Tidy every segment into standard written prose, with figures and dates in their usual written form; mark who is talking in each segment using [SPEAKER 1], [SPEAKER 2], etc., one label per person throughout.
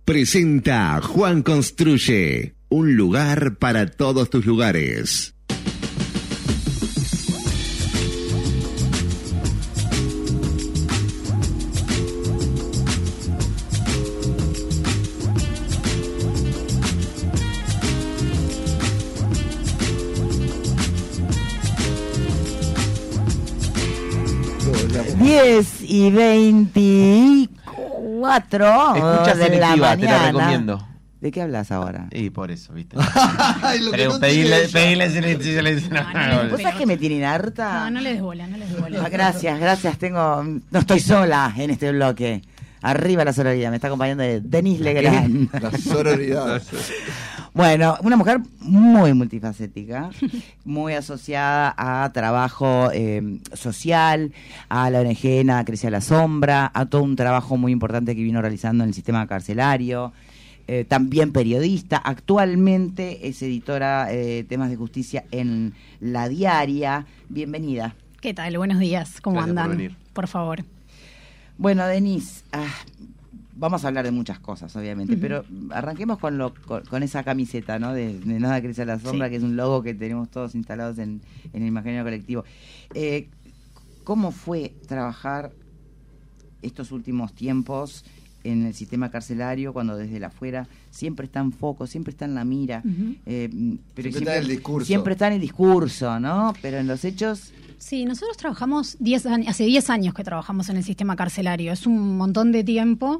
[SPEAKER 1] Presenta Juan Construye, un lugar para todos tus lugares.
[SPEAKER 2] Diez y 24
[SPEAKER 3] Escucha
[SPEAKER 2] de la
[SPEAKER 3] Selectiva,
[SPEAKER 2] mañana.
[SPEAKER 3] te la recomiendo.
[SPEAKER 2] ¿De qué hablas ahora?
[SPEAKER 3] Y por eso, ¿viste?
[SPEAKER 4] Pero
[SPEAKER 3] pedirle
[SPEAKER 2] ¿Vos sabés que me tienen harta?
[SPEAKER 4] No le des bola, no le des bola.
[SPEAKER 2] Gracias, no estoy sola en este bloque. Arriba la sororidad, me está acompañando Denise Legrand.
[SPEAKER 5] La sororidad.
[SPEAKER 2] Bueno, una mujer muy multifacética, muy asociada a trabajo social, a la ONG Nada Crece a la Sombra, a todo un trabajo muy importante que vino realizando en el sistema carcelario, también periodista, actualmente es editora de temas de justicia en La Diaria. Bienvenida.
[SPEAKER 4] ¿Qué tal? Buenos días, ¿cómo
[SPEAKER 3] Gracias
[SPEAKER 4] andan?
[SPEAKER 3] por venir.
[SPEAKER 4] Por favor.
[SPEAKER 2] Bueno, Denise, vamos a hablar de muchas cosas, obviamente, pero arranquemos con esa camiseta, ¿no? De Nada Crece a la Sombra, sí, que es un logo que tenemos todos instalados en el imaginario colectivo. ¿Cómo fue trabajar estos últimos tiempos en el sistema carcelario, cuando desde la afuera siempre está en foco, siempre está en la mira, pero
[SPEAKER 5] siempre está en el discurso?
[SPEAKER 2] Siempre está en el discurso, ¿no? Pero en los hechos...
[SPEAKER 4] Sí, nosotros trabajamos hace 10 años que trabajamos en el sistema carcelario, es un montón de tiempo,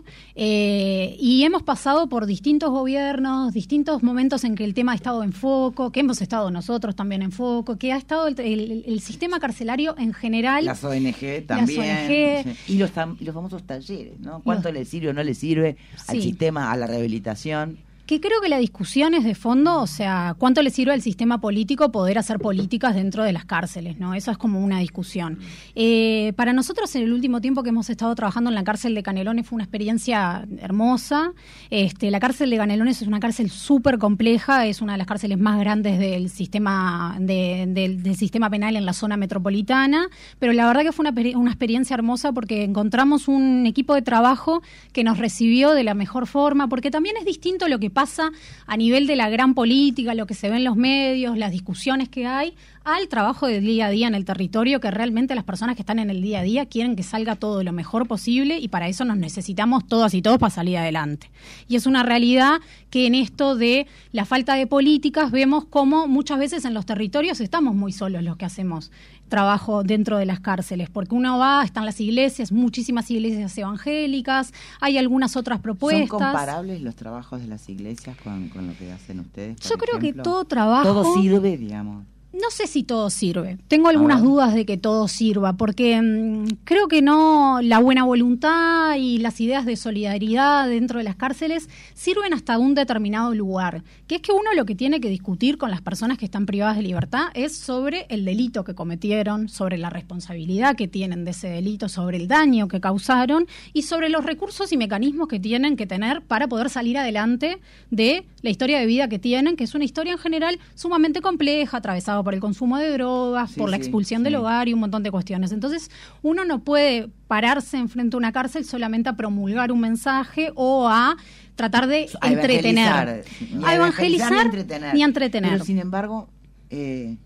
[SPEAKER 4] y hemos pasado por distintos gobiernos, distintos momentos en que el tema ha estado en foco, que hemos estado nosotros también en foco, que ha estado el sistema carcelario en general.
[SPEAKER 2] Las ONG también.
[SPEAKER 4] Las ONG.
[SPEAKER 2] Sí. Y los famosos talleres, ¿no? ¿Cuánto le sirve o no le sirve al sistema, a la rehabilitación?
[SPEAKER 4] Que creo que la discusión es de fondo, o sea, ¿cuánto le sirve al sistema político poder hacer políticas dentro de las cárceles, ¿no? Eso es como una discusión. Para nosotros, en el último tiempo que hemos estado trabajando en la cárcel de Canelones, fue una experiencia hermosa. La cárcel de Canelones es una cárcel súper compleja, es una de las cárceles más grandes del sistema del sistema penal en la zona metropolitana, pero la verdad que fue una experiencia hermosa porque encontramos un equipo de trabajo que nos recibió de la mejor forma, porque también es distinto lo que pasa a nivel de la gran política, lo que se ve en los medios, las discusiones que hay, al trabajo del día a día en el territorio, que realmente las personas que están en el día a día quieren que salga todo lo mejor posible y para eso nos necesitamos todas y todos para salir adelante. Y es una realidad que en esto de la falta de políticas vemos como muchas veces en los territorios estamos muy solos los que hacemos trabajo dentro de las cárceles, porque uno va, están las iglesias, muchísimas iglesias evangélicas, hay algunas otras propuestas.
[SPEAKER 2] ¿Son comparables los trabajos de las iglesias con lo que hacen ustedes?
[SPEAKER 4] Yo creo que todo trabajo...
[SPEAKER 2] Todo sirve, digamos.
[SPEAKER 4] No sé si todo sirve. Tengo algunas dudas de que todo sirva, porque creo que no, la buena voluntad y las ideas de solidaridad dentro de las cárceles sirven hasta un determinado lugar, que es que uno lo que tiene que discutir con las personas que están privadas de libertad es sobre el delito que cometieron, sobre la responsabilidad que tienen de ese delito, sobre el daño que causaron y sobre los recursos y mecanismos que tienen que tener para poder salir adelante de la historia de vida que tienen, que es una historia en general sumamente compleja, atravesada por el consumo de drogas, por la expulsión del hogar y un montón de cuestiones. Entonces, uno no puede pararse enfrente a una cárcel solamente a promulgar un mensaje o a tratar de entretener. A evangelizar ni a entretener.
[SPEAKER 2] Pero, sin embargo, el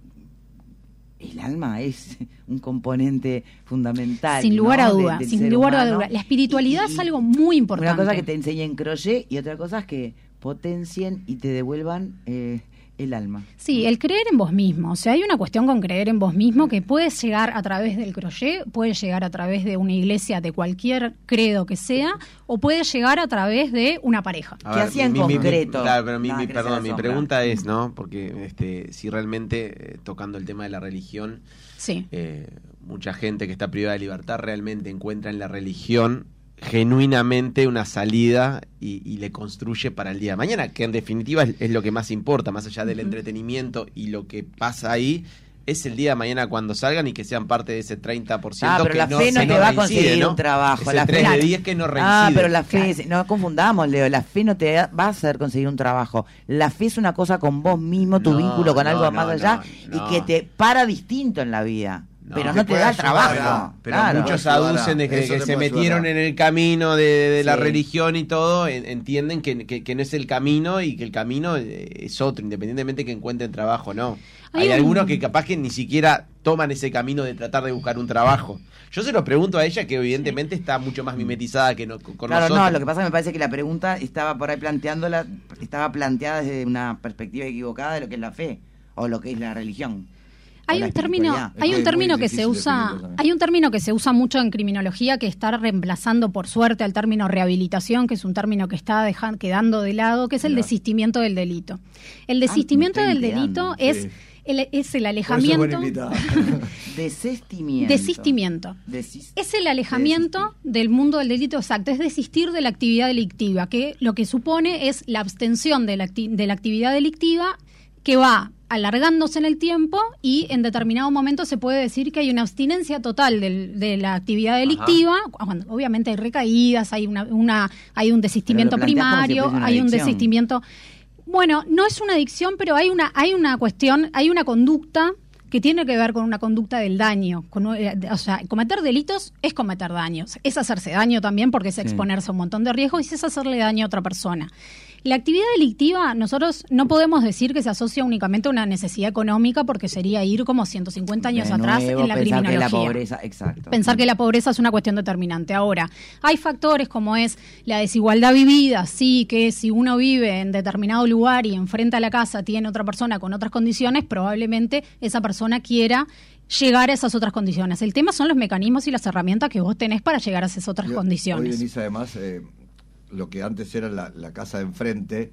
[SPEAKER 2] alma es un componente fundamental.
[SPEAKER 4] Sin lugar a duda,
[SPEAKER 2] sin lugar a duda.
[SPEAKER 4] La espiritualidad es algo muy importante.
[SPEAKER 2] Una cosa que te enseñen crochet y otra cosa es que potencien y te devuelvan el alma.
[SPEAKER 4] Sí, el creer en vos mismo. O sea, hay una cuestión con creer en vos mismo que puede llegar a través del crochet, puede llegar a través de una iglesia de cualquier credo que sea, o puede llegar a través de una pareja.
[SPEAKER 2] ¿Qué hacía en concreto?
[SPEAKER 3] Claro, pero mi pregunta es, ¿no? Porque si realmente, tocando el tema de la religión,
[SPEAKER 4] sí,
[SPEAKER 3] mucha gente que está privada de libertad realmente encuentra en la religión genuinamente una salida y le construye para el día de mañana, que en definitiva es lo que más importa, más allá del entretenimiento y lo que pasa ahí, es el día de mañana cuando salgan y que sean parte de ese 30%
[SPEAKER 2] pero
[SPEAKER 3] que
[SPEAKER 2] la fe no te va a conseguir un trabajo.
[SPEAKER 3] Ese 3 de 10 que no reincide.
[SPEAKER 2] Pero la fe, no confundamos, Leo, la fe no te va a hacer conseguir un trabajo. La fe es una cosa con vos mismo, tu vínculo con algo más allá y que te para distinto en la vida. pero no te da el trabajo.
[SPEAKER 3] Pero
[SPEAKER 2] claro.
[SPEAKER 3] muchos aducen de que se metieron en el camino de la religión y todo, entienden que no es el camino y que el camino es otro, independientemente que encuentren trabajo o no. Hay algunos que capaz que ni siquiera toman ese camino de tratar de buscar un trabajo. Yo se lo pregunto a ella, que evidentemente está mucho más mimetizada que con nosotros.
[SPEAKER 2] No, lo que pasa me parece que la pregunta estaba por ahí estaba planteada desde una perspectiva equivocada de lo que es la fe o lo que es la religión.
[SPEAKER 4] Hay un término que se usa mucho en criminología, que está reemplazando por suerte al término rehabilitación, que es un término que está quedando de lado, que es el desistimiento del delito. El desistimiento del delito es el alejamiento. Desistimiento. Es el alejamiento del mundo del delito, exacto, es desistir de la actividad delictiva, que lo que supone es la abstención de la actividad delictiva, que va alargándose en el tiempo, y en determinado momento se puede decir que hay una abstinencia total de la actividad delictiva. Cuando obviamente hay recaídas, hay un desistimiento primario, hay un desistimiento. Bueno, no es una adicción, pero hay una cuestión, hay una conducta que tiene que ver con una conducta del daño. O sea, cometer delitos es cometer daños, es hacerse daño también, porque es exponerse a un montón de riesgos y es hacerle daño a otra persona. La actividad delictiva, nosotros no podemos decir que se asocia únicamente a una necesidad económica, porque sería ir como 150 años atrás en la criminología.
[SPEAKER 2] Que la pobreza, exacto.
[SPEAKER 4] Pensar que la pobreza es una cuestión determinante. Ahora, hay factores como es la desigualdad vivida, sí, que si uno vive en determinado lugar y enfrente a la casa tiene otra persona con otras condiciones, probablemente esa persona quiera llegar a esas otras condiciones. El tema son los mecanismos y las herramientas que vos tenés para llegar a esas otras condiciones.
[SPEAKER 5] Hoy, Denise, además, lo que antes era la casa de enfrente,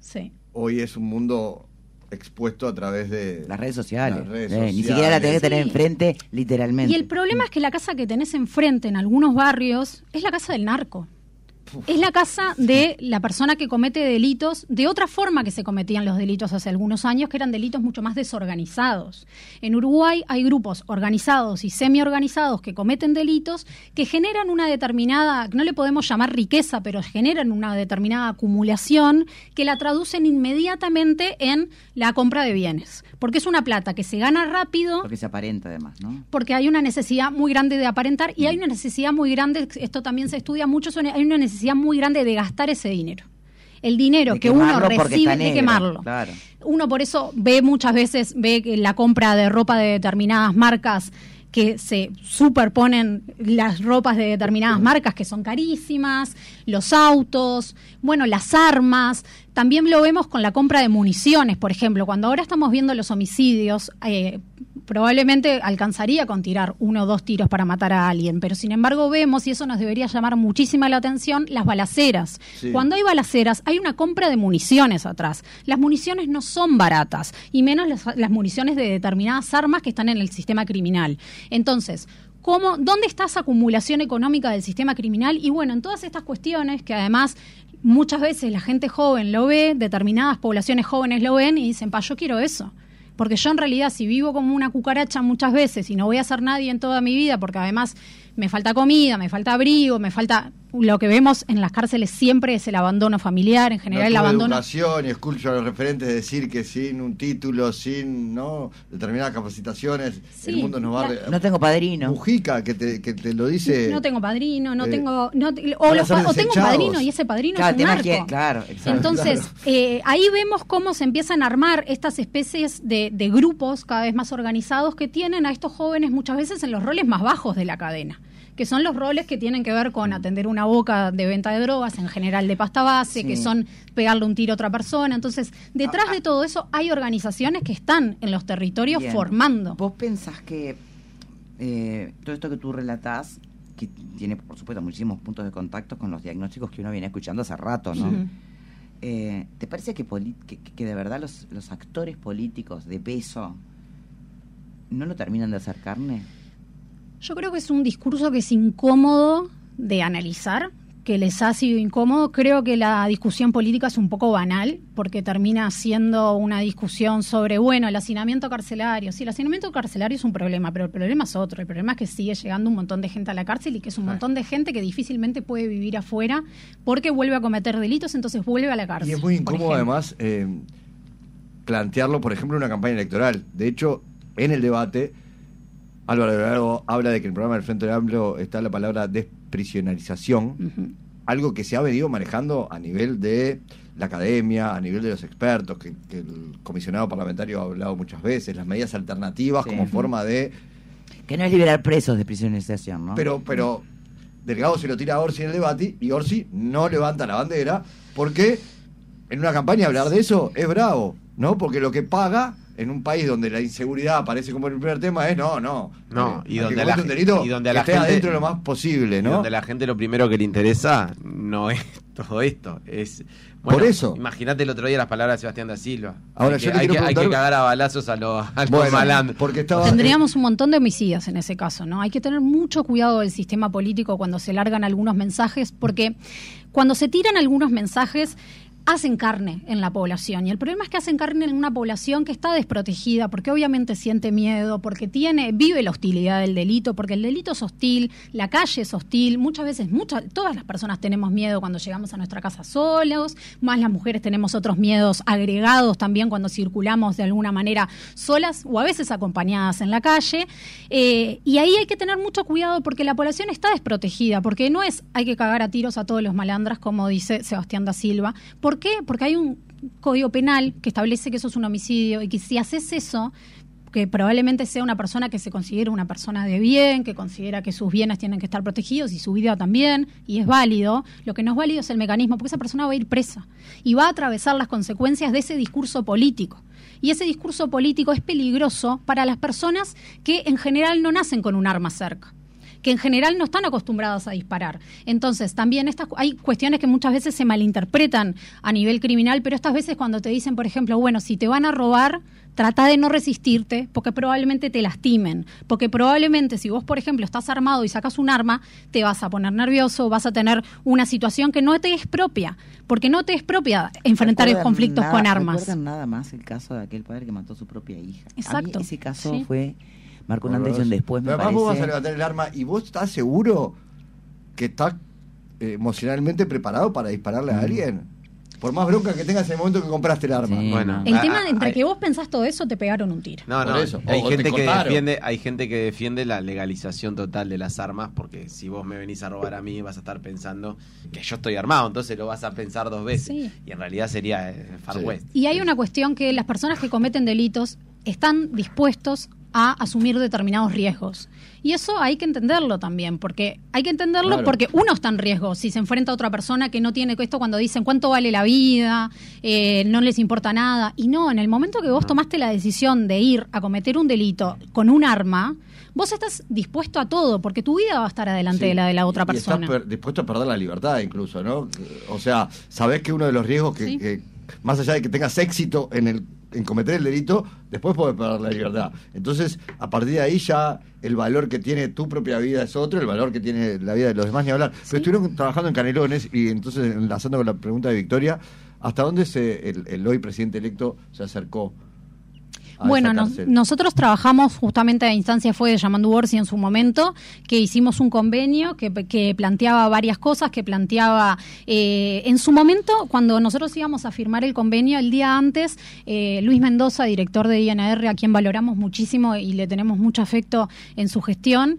[SPEAKER 5] hoy es un mundo expuesto a través de
[SPEAKER 2] las redes sociales. Ni siquiera la tenés que tener enfrente, literalmente.
[SPEAKER 4] Y el problema es que la casa que tenés enfrente en algunos barrios es la casa del narco. Es la casa de la persona que comete delitos de otra forma que se cometían los delitos hace algunos años, que eran delitos mucho más desorganizados. En Uruguay hay grupos organizados y semi-organizados que cometen delitos que generan una determinada, no le podemos llamar riqueza, pero generan una determinada acumulación que la traducen inmediatamente en la compra de bienes. Porque es una plata que se gana rápido.
[SPEAKER 2] Porque se aparenta además, ¿no?
[SPEAKER 4] Porque hay una necesidad muy grande de aparentar y hay una necesidad muy grande, esto también se estudia mucho, hay una necesidad muy grande de gastar ese dinero. El dinero que uno recibe, de quemarlo.
[SPEAKER 2] Claro.
[SPEAKER 4] Uno por eso muchas veces ve que la compra de ropa de determinadas marcas, que se superponen las ropas de determinadas marcas que son carísimas, los autos, bueno, las armas. También lo vemos con la compra de municiones, por ejemplo. Cuando ahora estamos viendo los homicidios, probablemente alcanzaría con tirar 1 o 2 tiros para matar a alguien, pero sin embargo vemos, y eso nos debería llamar muchísima la atención, las balaceras. Sí. Cuando hay balaceras hay una compra de municiones atrás. Las municiones no son baratas, y menos las municiones de determinadas armas que están en el sistema criminal. Entonces, ¿dónde está esa acumulación económica del sistema criminal? Y bueno, en todas estas cuestiones que además muchas veces la gente joven lo ve, determinadas poblaciones jóvenes lo ven y dicen, yo quiero eso. Porque yo en realidad, si vivo como una cucaracha muchas veces y no voy a ser nadie en toda mi vida, porque además me falta comida, me falta abrigo, me falta... Lo que vemos en las cárceles siempre es el abandono familiar, en general el abandono...
[SPEAKER 5] educación, y escucho a los referentes decir que sin un título, sin determinadas capacitaciones, el mundo nos va a...
[SPEAKER 2] No tengo padrino.
[SPEAKER 5] Mujica, que te lo dice...
[SPEAKER 4] No tengo padrino, no tengo... o tengo un padrino y ese padrino es un narco.
[SPEAKER 2] Claro, exacto.
[SPEAKER 4] Entonces, ahí vemos cómo se empiezan a armar estas especies de grupos cada vez más organizados que tienen a estos jóvenes muchas veces en los roles más bajos de la cadena, que son los roles que tienen que ver con atender una boca de venta de drogas, en general de pasta base, que son pegarle un tiro a otra persona. Entonces, detrás de todo eso hay organizaciones que están en los territorios formando.
[SPEAKER 2] ¿Vos pensás que todo esto que tú relatás, que tiene, por supuesto, muchísimos puntos de contacto con los diagnósticos que uno viene escuchando hace rato, ¿no? Uh-huh. ¿Te parece que de verdad los actores políticos de peso no lo terminan de hacer carne?
[SPEAKER 4] Yo creo que es un discurso que es incómodo de analizar, que les ha sido incómodo. Creo que la discusión política es un poco banal, porque termina siendo una discusión sobre, el hacinamiento carcelario. Sí, el hacinamiento carcelario es un problema, pero el problema es otro. El problema es que sigue llegando un montón de gente a la cárcel y que es un montón de gente que difícilmente puede vivir afuera porque vuelve a cometer delitos, entonces vuelve a la cárcel.
[SPEAKER 5] Y es muy incómodo además plantearlo, por ejemplo, en una campaña electoral. De hecho, en el debate... Álvaro Delgado habla de que en el programa del Frente Amplio está la palabra desprisionarización, algo que se ha venido manejando a nivel de la academia, a nivel de los expertos, que el comisionado parlamentario ha hablado muchas veces, las medidas alternativas como forma de...
[SPEAKER 2] Que no es liberar presos de prisionerización, ¿no?
[SPEAKER 5] Pero Delgado se lo tira a Orsi en el debate y Orsi no levanta la bandera porque en una campaña hablar de eso es bravo, ¿no? Porque lo que paga en un país donde la inseguridad aparece como el primer tema es no,
[SPEAKER 3] y donde a la
[SPEAKER 5] esté
[SPEAKER 3] gente
[SPEAKER 5] adentro lo más posible, ¿no?
[SPEAKER 3] Y donde la gente lo primero que le interesa no es todo esto, es... Bueno,
[SPEAKER 5] por eso.
[SPEAKER 3] Imagínate el otro día las palabras de Sebastián da Silva.
[SPEAKER 5] Ahora,
[SPEAKER 3] hay que cagar a balazos a los malandros.
[SPEAKER 5] Porque
[SPEAKER 4] tendríamos un montón de homicidas en ese caso, ¿no? Hay que tener mucho cuidado del sistema político cuando se largan algunos mensajes, porque cuando se tiran algunos mensajes hacen carne en la población, y el problema es que hacen carne en una población que está desprotegida, porque obviamente siente miedo, porque vive la hostilidad del delito, porque el delito es hostil, la calle es hostil, muchas veces, todas las personas tenemos miedo cuando llegamos a nuestra casa solos, más las mujeres tenemos otros miedos agregados también cuando circulamos de alguna manera solas o a veces acompañadas en la calle, y ahí hay que tener mucho cuidado porque la población está desprotegida, porque no es hay que cagar a tiros a todos los malandras, como dice Sebastián da Silva. ¿Por qué? Porque hay un código penal que establece que eso es un homicidio y que si haces eso, que probablemente sea una persona que se considera una persona de bien, que considera que sus bienes tienen que estar protegidos y su vida también, y es válido. Lo que no es válido es el mecanismo, porque esa persona va a ir presa y va a atravesar las consecuencias de ese discurso político. Y ese discurso político es peligroso para las personas que en general no nacen con un arma cerca, que en general no están acostumbradas a disparar. Entonces, también hay cuestiones que muchas veces se malinterpretan a nivel criminal, pero estas veces cuando te dicen, por ejemplo, bueno, si te van a robar, trata de no resistirte, porque probablemente te lastimen, porque probablemente si vos, por ejemplo, estás armado y sacas un arma, te vas a poner nervioso, vas a tener una situación que no te es propia, porque no te es propia enfrentar conflictos con armas.
[SPEAKER 2] ¿Recuerdan nada más el caso de aquel padre que mató a su propia hija?
[SPEAKER 4] Exacto.
[SPEAKER 2] A mí ese caso marcó un antes y un después, me parece.
[SPEAKER 5] Además vos vas a levantar el arma y vos estás seguro que estás emocionalmente preparado para dispararle a alguien. Por más bronca que tengas en el momento que compraste el arma.
[SPEAKER 2] Sí,
[SPEAKER 3] bueno,
[SPEAKER 4] el tema entre que vos pensás todo eso, te pegaron un tiro.
[SPEAKER 3] No,
[SPEAKER 5] eso.
[SPEAKER 3] Hay gente que defiende la legalización total de las armas, porque si vos me venís a robar a mí vas a estar pensando que yo estoy armado, entonces lo vas a pensar dos veces. Sí. Y en realidad sería Far West.
[SPEAKER 4] Y hay una cuestión que las personas que cometen delitos están dispuestos a asumir determinados riesgos. Y eso hay que entenderlo también, porque porque uno está en riesgo si se enfrenta a otra persona que no tiene esto cuando dicen cuánto vale la vida, no les importa nada. Y no, en el momento que vos tomaste la decisión de ir a cometer un delito con un arma, vos estás dispuesto a todo, porque tu vida va a estar adelante de la de la otra persona.
[SPEAKER 5] Estás dispuesto a perder la libertad incluso, ¿no? O sea, sabés que uno de los riesgos que más allá de que tengas éxito en cometer el delito, después podés perder la libertad. Entonces, a partir de ahí ya el valor que tiene tu propia vida es otro, el valor que tiene la vida de los demás ni hablar. Pero estuvieron trabajando en Canelones y entonces, enlazando con la pregunta de Victoria, ¿hasta dónde el hoy presidente electo se acercó?
[SPEAKER 4] Bueno, nosotros trabajamos justamente a instancia fue de Yamandu Orsi en su momento, que hicimos un convenio que planteaba varias cosas, que planteaba en su momento, cuando nosotros íbamos a firmar el convenio, el día antes, Luis Mendoza, director de INR, a quien valoramos muchísimo y le tenemos mucho afecto en su gestión,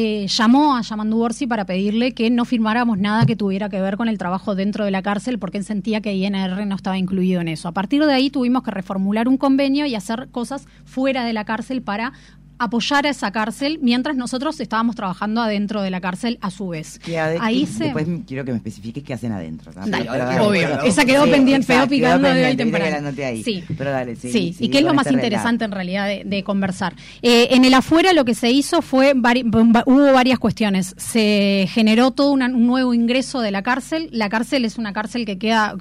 [SPEAKER 4] llamó a Yamandu Orsi para pedirle que no firmáramos nada que tuviera que ver con el trabajo dentro de la cárcel, porque él sentía que INR no estaba incluido en eso. A partir de ahí tuvimos que reformular un convenio y hacer cosas fuera de la cárcel para apoyar a esa cárcel mientras nosotros estábamos trabajando adentro de la cárcel a su vez.
[SPEAKER 2] Después quiero que me especifiques qué hacen adentro.
[SPEAKER 4] Obvio, esa quedó pendiente, quedó picando de hoy temprano.
[SPEAKER 2] Sí, pero dale,
[SPEAKER 4] y qué es lo más interesante en realidad de conversar. En el afuera lo que se hizo fue, hubo varias cuestiones. Se generó todo un nuevo ingreso de la cárcel. La cárcel es una cárcel que queda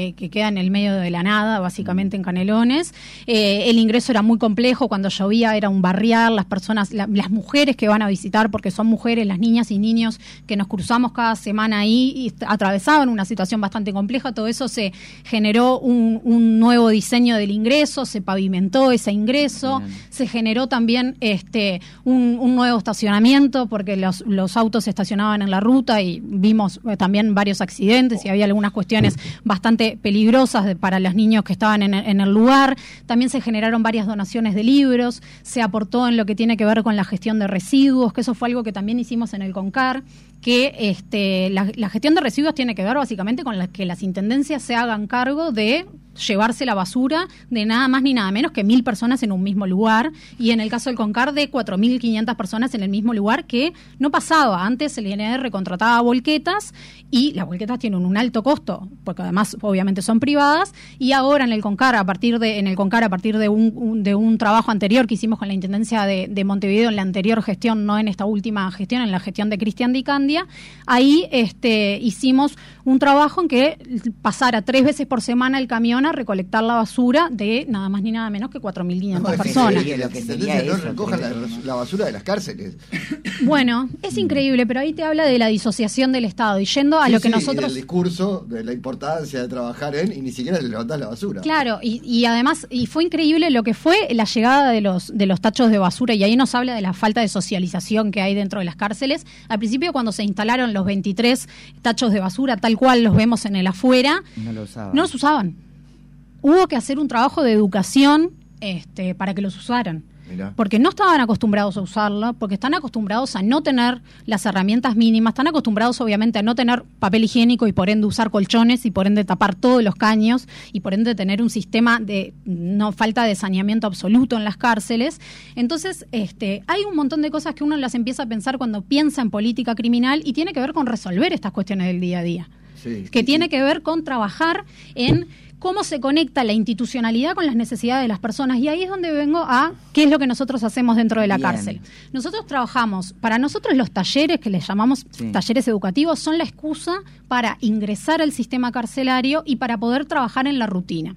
[SPEAKER 4] en el medio de la nada, básicamente en Canelones. El ingreso era muy complejo, cuando llovía era un barrial. Las personas, las mujeres que van a visitar, porque son mujeres, las niñas y niños que nos cruzamos cada semana ahí y atravesaban una situación bastante compleja, todo eso se generó un nuevo diseño del ingreso, se pavimentó ese ingreso, se generó también un nuevo estacionamiento, porque los autos se estacionaban en la ruta y vimos también varios accidentes y había algunas cuestiones bastante peligrosas para los niños que estaban en el lugar. También se generaron varias donaciones de libros, se aportó en lo lo que tiene que ver con la gestión de residuos, que eso fue algo que también hicimos en el CONCAR, que la gestión de residuos tiene que ver básicamente con que las intendencias se hagan cargo de llevarse la basura de nada más ni nada menos que 1.000 personas en un mismo lugar, y en el caso del CONCAR de 4.500 personas en el mismo lugar, que no pasaba. Antes el INR contrataba volquetas y las volquetas tienen un alto costo, porque además obviamente son privadas, y ahora en el CONCAR, a partir de un trabajo anterior que hicimos con la Intendencia de Montevideo en la anterior gestión, no en esta última gestión, en la gestión de Cristian Di Candia, ahí hicimos un trabajo en que pasara 3 veces por semana el camión a recolectar la basura de nada más ni nada menos que 4.500 personas.
[SPEAKER 5] Lo que no recojan la basura de las cárceles.
[SPEAKER 4] Bueno, es increíble, pero ahí te habla de la disociación del Estado, y yendo a lo que nosotros...
[SPEAKER 5] el discurso de la importancia de trabajar y ni siquiera le levantás la basura.
[SPEAKER 4] Claro, y además, y fue increíble lo que fue la llegada de los tachos de basura, y ahí nos habla de la falta de socialización que hay dentro de las cárceles. Al principio, cuando se instalaron los 23 tachos de basura, tal cual los vemos en el afuera, no los usaban. Hubo que hacer un trabajo de educación para que los usaran. Mirá. Porque no estaban acostumbrados a usarlo, porque están acostumbrados a no tener las herramientas mínimas, están acostumbrados obviamente a no tener papel higiénico y por ende usar colchones y por ende tapar todos los caños y por ende tener un sistema de falta de saneamiento absoluto en las cárceles. Entonces hay un montón de cosas que uno las empieza a pensar cuando piensa en política criminal, y tiene que ver con resolver estas cuestiones del día a día, tiene que ver con trabajar en cómo se conecta la institucionalidad con las necesidades de las personas. Y ahí es donde vengo a qué es lo que nosotros hacemos dentro de la cárcel. Nosotros trabajamos, para nosotros los talleres, que les llamamos talleres educativos, son la excusa para ingresar al sistema carcelario y para poder trabajar en la rutina.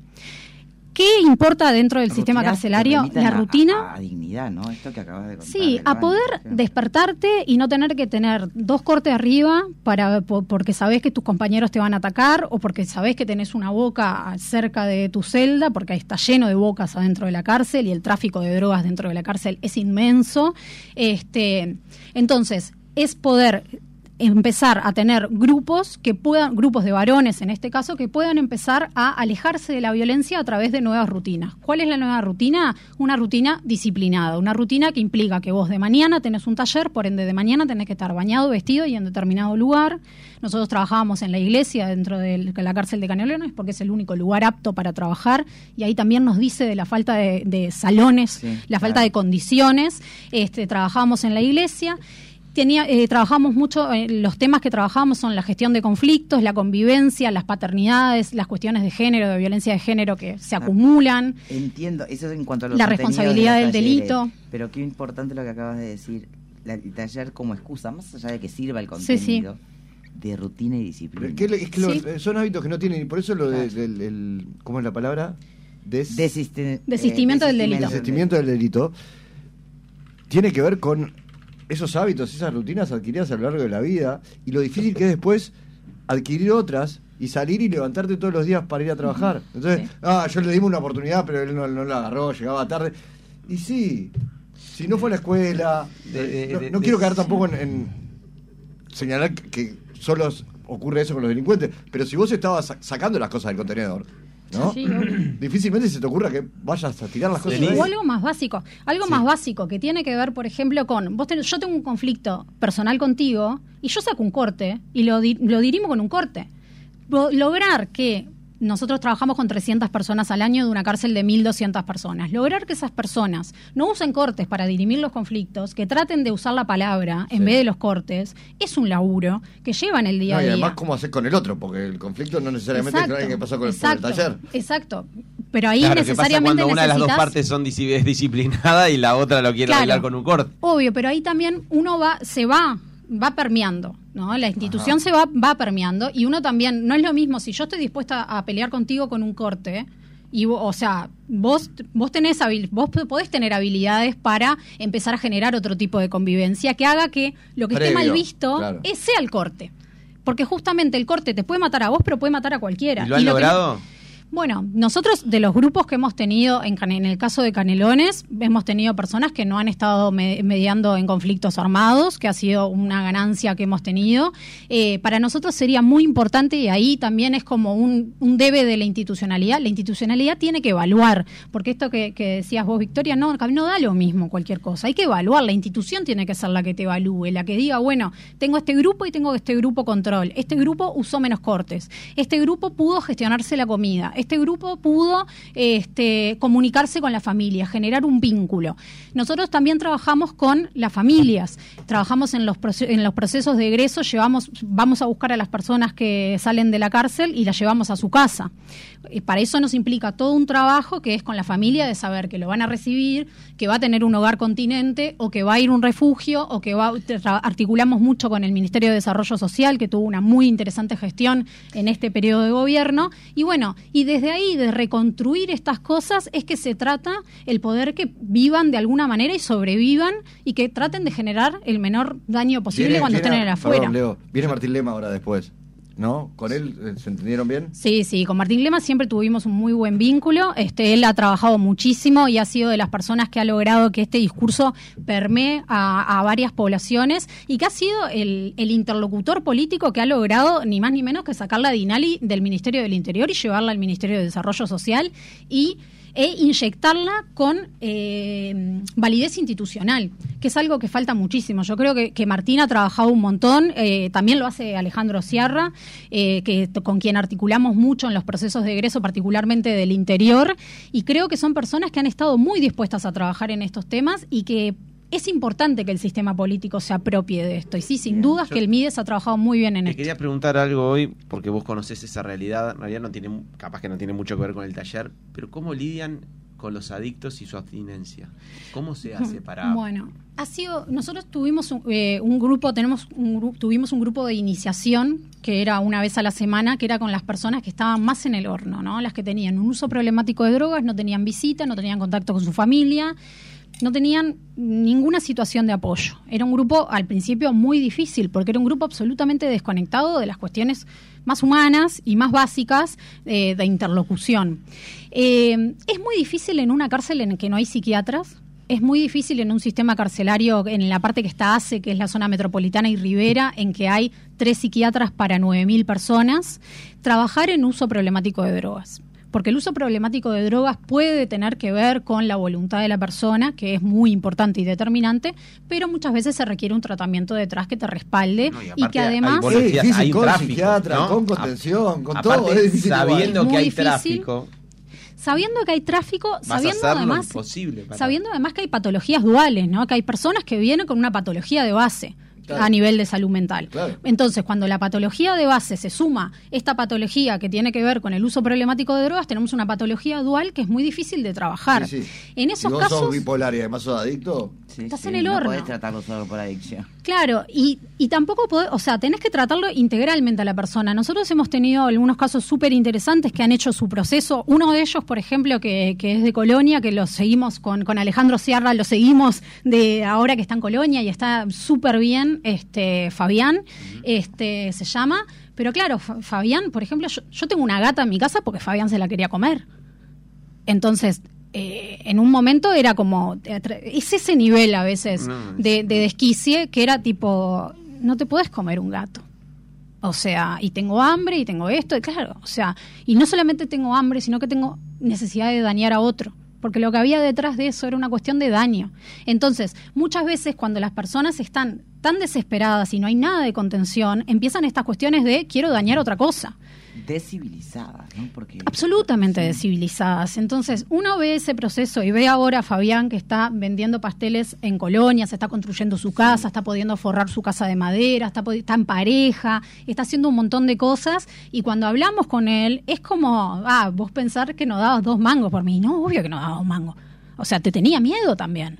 [SPEAKER 4] ¿Qué importa dentro del sistema carcelario? La rutina.
[SPEAKER 2] A dignidad, ¿no? Esto que acabas de contar.
[SPEAKER 4] Sí, a poder despertarte y no tener que tener 2 cortes arriba porque sabés que tus compañeros te van a atacar, o porque sabés que tenés una boca cerca de tu celda, porque está lleno de bocas adentro de la cárcel y el tráfico de drogas dentro de la cárcel es inmenso. Entonces, es poder empezar a tener grupos de varones en este caso, que puedan empezar a alejarse de la violencia a través de nuevas rutinas. ¿Cuál es la nueva rutina? Una rutina disciplinada, una rutina que implica que vos de mañana tenés un taller, por ende de mañana tenés que estar bañado, vestido y en determinado lugar. Nosotros trabajábamos en la iglesia dentro de la cárcel de Canelones porque es el único lugar apto para trabajar, y ahí también nos dice de la falta de salones, falta de condiciones. Trabajábamos en la iglesia. Trabajamos mucho, los temas que trabajamos son la gestión de conflictos, la convivencia, las paternidades, las cuestiones de género, de violencia de género que se acumulan.
[SPEAKER 2] Entiendo, eso es en cuanto a los
[SPEAKER 4] la responsabilidad del delito.
[SPEAKER 2] Pero qué importante lo que acabas de decir, el taller como excusa, más allá de que sirva el contenido, de rutina y disciplina.
[SPEAKER 5] Son hábitos que no tienen, y por eso lo del ¿cómo es la palabra?
[SPEAKER 4] Desistimiento del delito.
[SPEAKER 5] Desistimiento del delito tiene que ver con esos hábitos, esas rutinas adquiridas a lo largo de la vida, y lo difícil que es después adquirir otras y salir y levantarte todos los días para ir a trabajar. Entonces, yo le dimos una oportunidad, pero él no la agarró, llegaba tarde. Y si no fue a la escuela, no quiero caer tampoco en señalar que solo ocurre eso con los delincuentes, pero si vos estabas sacando las cosas del contenedor, ¿no? Sí, difícilmente se te ocurra que vayas a tirar las cosas.
[SPEAKER 4] O algo más básico, más básico que tiene que ver, por ejemplo, con yo tengo un conflicto personal contigo y yo saco un corte y lo dirimo con un corte. Lograr que nosotros trabajamos con 300 personas al año de una cárcel de 1.200 personas. Lograr que esas personas no usen cortes para dirimir los conflictos, que traten de usar la palabra en vez de los cortes, es un laburo que llevan el día a día.
[SPEAKER 5] Y además, ¿cómo hacer con el otro? Porque el conflicto no necesariamente es alguien que pasó por el taller.
[SPEAKER 4] Exacto. Pero ahí necesariamente
[SPEAKER 3] cuando una de las dos partes es disciplinada y la otra lo quiere arreglar con un corte.
[SPEAKER 4] Obvio, pero ahí también uno va permeando, ¿no? La institución se va permeando, y uno también, no es lo mismo si yo estoy dispuesta a pelear contigo con un corte y vos podés tener habilidades para empezar a generar otro tipo de convivencia que haga que lo que esté mal visto sea el corte. Porque justamente el corte te puede matar a vos, pero puede matar a cualquiera.
[SPEAKER 3] ¿Y lo han logrado?
[SPEAKER 4] Bueno, nosotros de los grupos que hemos tenido, en el caso de Canelones, hemos tenido personas que no han estado mediando en conflictos armados, que ha sido una ganancia que hemos tenido. Para nosotros sería muy importante, y ahí también es como un debe de la institucionalidad. La institucionalidad tiene que evaluar, porque esto que decías vos, Victoria, no da lo mismo cualquier cosa. Hay que evaluar, la institución tiene que ser la que te evalúe, la que diga, bueno, tengo este grupo y tengo este grupo control. Este grupo usó menos cortes. Este grupo pudo gestionarse la comida. Este grupo pudo comunicarse con la familia, generar un vínculo. Nosotros también trabajamos con las familias, trabajamos en los procesos de egreso, vamos a buscar a las personas que salen de la cárcel y las llevamos a su casa. Para eso nos implica todo un trabajo que es con la familia, de saber que lo van a recibir, que va a tener un hogar continente, o que va a ir a un refugio, o que articulamos mucho con el Ministerio de Desarrollo Social, que tuvo una muy interesante gestión en este periodo de gobierno. Y bueno, y desde ahí, de reconstruir estas cosas, es que se trata el poder que vivan de alguna manera y sobrevivan, y que traten de generar el menor daño posible cuando estén en afuera.
[SPEAKER 5] Perdón, Leo, viene Martín Lema ahora después, ¿no? ¿Con él se entendieron bien?
[SPEAKER 4] Sí, con Martín Lema siempre tuvimos un muy buen vínculo. Él ha trabajado muchísimo y ha sido de las personas que ha logrado que este discurso permee a varias poblaciones, y que ha sido el interlocutor político que ha logrado ni más ni menos que sacar la DINALI del Ministerio del Interior y llevarla al Ministerio de Desarrollo Social e inyectarla con validez institucional, que es algo que falta muchísimo. Yo creo que Martín ha trabajado un montón, también lo hace Alejandro Sierra, con quien articulamos mucho en los procesos de egreso, particularmente del interior, y creo que son personas que han estado muy dispuestas a trabajar en estos temas, y que es importante que el sistema político se apropie de esto. Y sí, sin dudas que el MIDES ha trabajado muy bien en esto.
[SPEAKER 3] Te quería preguntar algo hoy, porque vos conocés esa realidad. En realidad capaz que no tiene mucho que ver con el taller, pero ¿cómo lidian con los adictos y su abstinencia? ¿Cómo se hace para...?
[SPEAKER 4] Bueno, nosotros tuvimos tuvimos un grupo de iniciación, que era una vez a la semana, que era con las personas que estaban más en el horno, ¿no? Las que tenían un uso problemático de drogas, no tenían visita, no tenían contacto con su familia, no tenían ninguna situación de apoyo. Era un grupo al principio muy difícil, porque era un grupo absolutamente desconectado de las cuestiones más humanas y más básicas de interlocución. Es muy difícil en una cárcel en que no hay psiquiatras. Es muy difícil en un sistema carcelario, en la parte que está ACE, que es la zona metropolitana y Rivera, en que hay 3 psiquiatras para 9.000 personas, trabajar en uso problemático de drogas. Porque el uso problemático de drogas puede tener que ver con la voluntad de la persona, que es muy importante y determinante, pero muchas veces se requiere un tratamiento detrás que te respalde, y que además...
[SPEAKER 3] hay
[SPEAKER 5] con
[SPEAKER 3] tráfico,
[SPEAKER 5] psiquiatra,
[SPEAKER 3] ¿no?
[SPEAKER 5] con contención, con
[SPEAKER 3] aparte,
[SPEAKER 5] todo. Es difícil
[SPEAKER 3] sabiendo
[SPEAKER 4] igual.
[SPEAKER 3] que hay
[SPEAKER 4] Muy difícil.
[SPEAKER 3] tráfico...
[SPEAKER 4] Sabiendo que hay tráfico, sabiendo
[SPEAKER 3] imposible
[SPEAKER 4] además que hay patologías duales, ¿no? Que hay personas que vienen con una patología de base. Claro. A nivel de salud mental.
[SPEAKER 5] Claro.
[SPEAKER 4] Entonces, cuando la patología de base se suma esta patología que tiene que ver con el uso problemático de drogas, tenemos una patología dual que es muy difícil de trabajar.
[SPEAKER 5] Sí.
[SPEAKER 4] En esos
[SPEAKER 5] ¿Y vos
[SPEAKER 4] casos,
[SPEAKER 5] sos bipolar y además sos adicto?
[SPEAKER 4] estás en el horno.
[SPEAKER 2] No podés tratarlo solo por adicción.
[SPEAKER 4] Claro, y tampoco podés, tenés que tratarlo integralmente a la persona. Nosotros hemos tenido algunos casos súper interesantes que han hecho su proceso. Uno de ellos, por ejemplo, que es de Colonia, que lo seguimos con Alejandro Sierra, lo seguimos de ahora que está en Colonia y está súper bien, Fabián, se llama. Pero claro, Fabián, por ejemplo, yo tengo una gata en mi casa porque Fabián se la quería comer. Entonces... en un momento era como, es ese nivel a veces de desquicie, que era tipo, no te puedes comer un gato. Y tengo hambre y tengo esto, y claro, y no solamente tengo hambre, sino que tengo necesidad de dañar a otro, porque lo que había detrás de eso era una cuestión de daño. Entonces, muchas veces cuando las personas están tan desesperadas y no hay nada de contención, empiezan estas cuestiones de quiero dañar otra cosa.
[SPEAKER 2] Descivilizadas, ¿no? Porque
[SPEAKER 4] absolutamente descivilizadas. Entonces, uno ve ese proceso y ve ahora a Fabián que está vendiendo pasteles en Colonia, se está construyendo su casa, está pudiendo forrar su casa de madera, está en pareja, está haciendo un montón de cosas, y cuando hablamos con él es como, vos pensar que no dabas 2 mangos por mí. No, obvio que no dabas 2 mangos. Te tenía miedo también.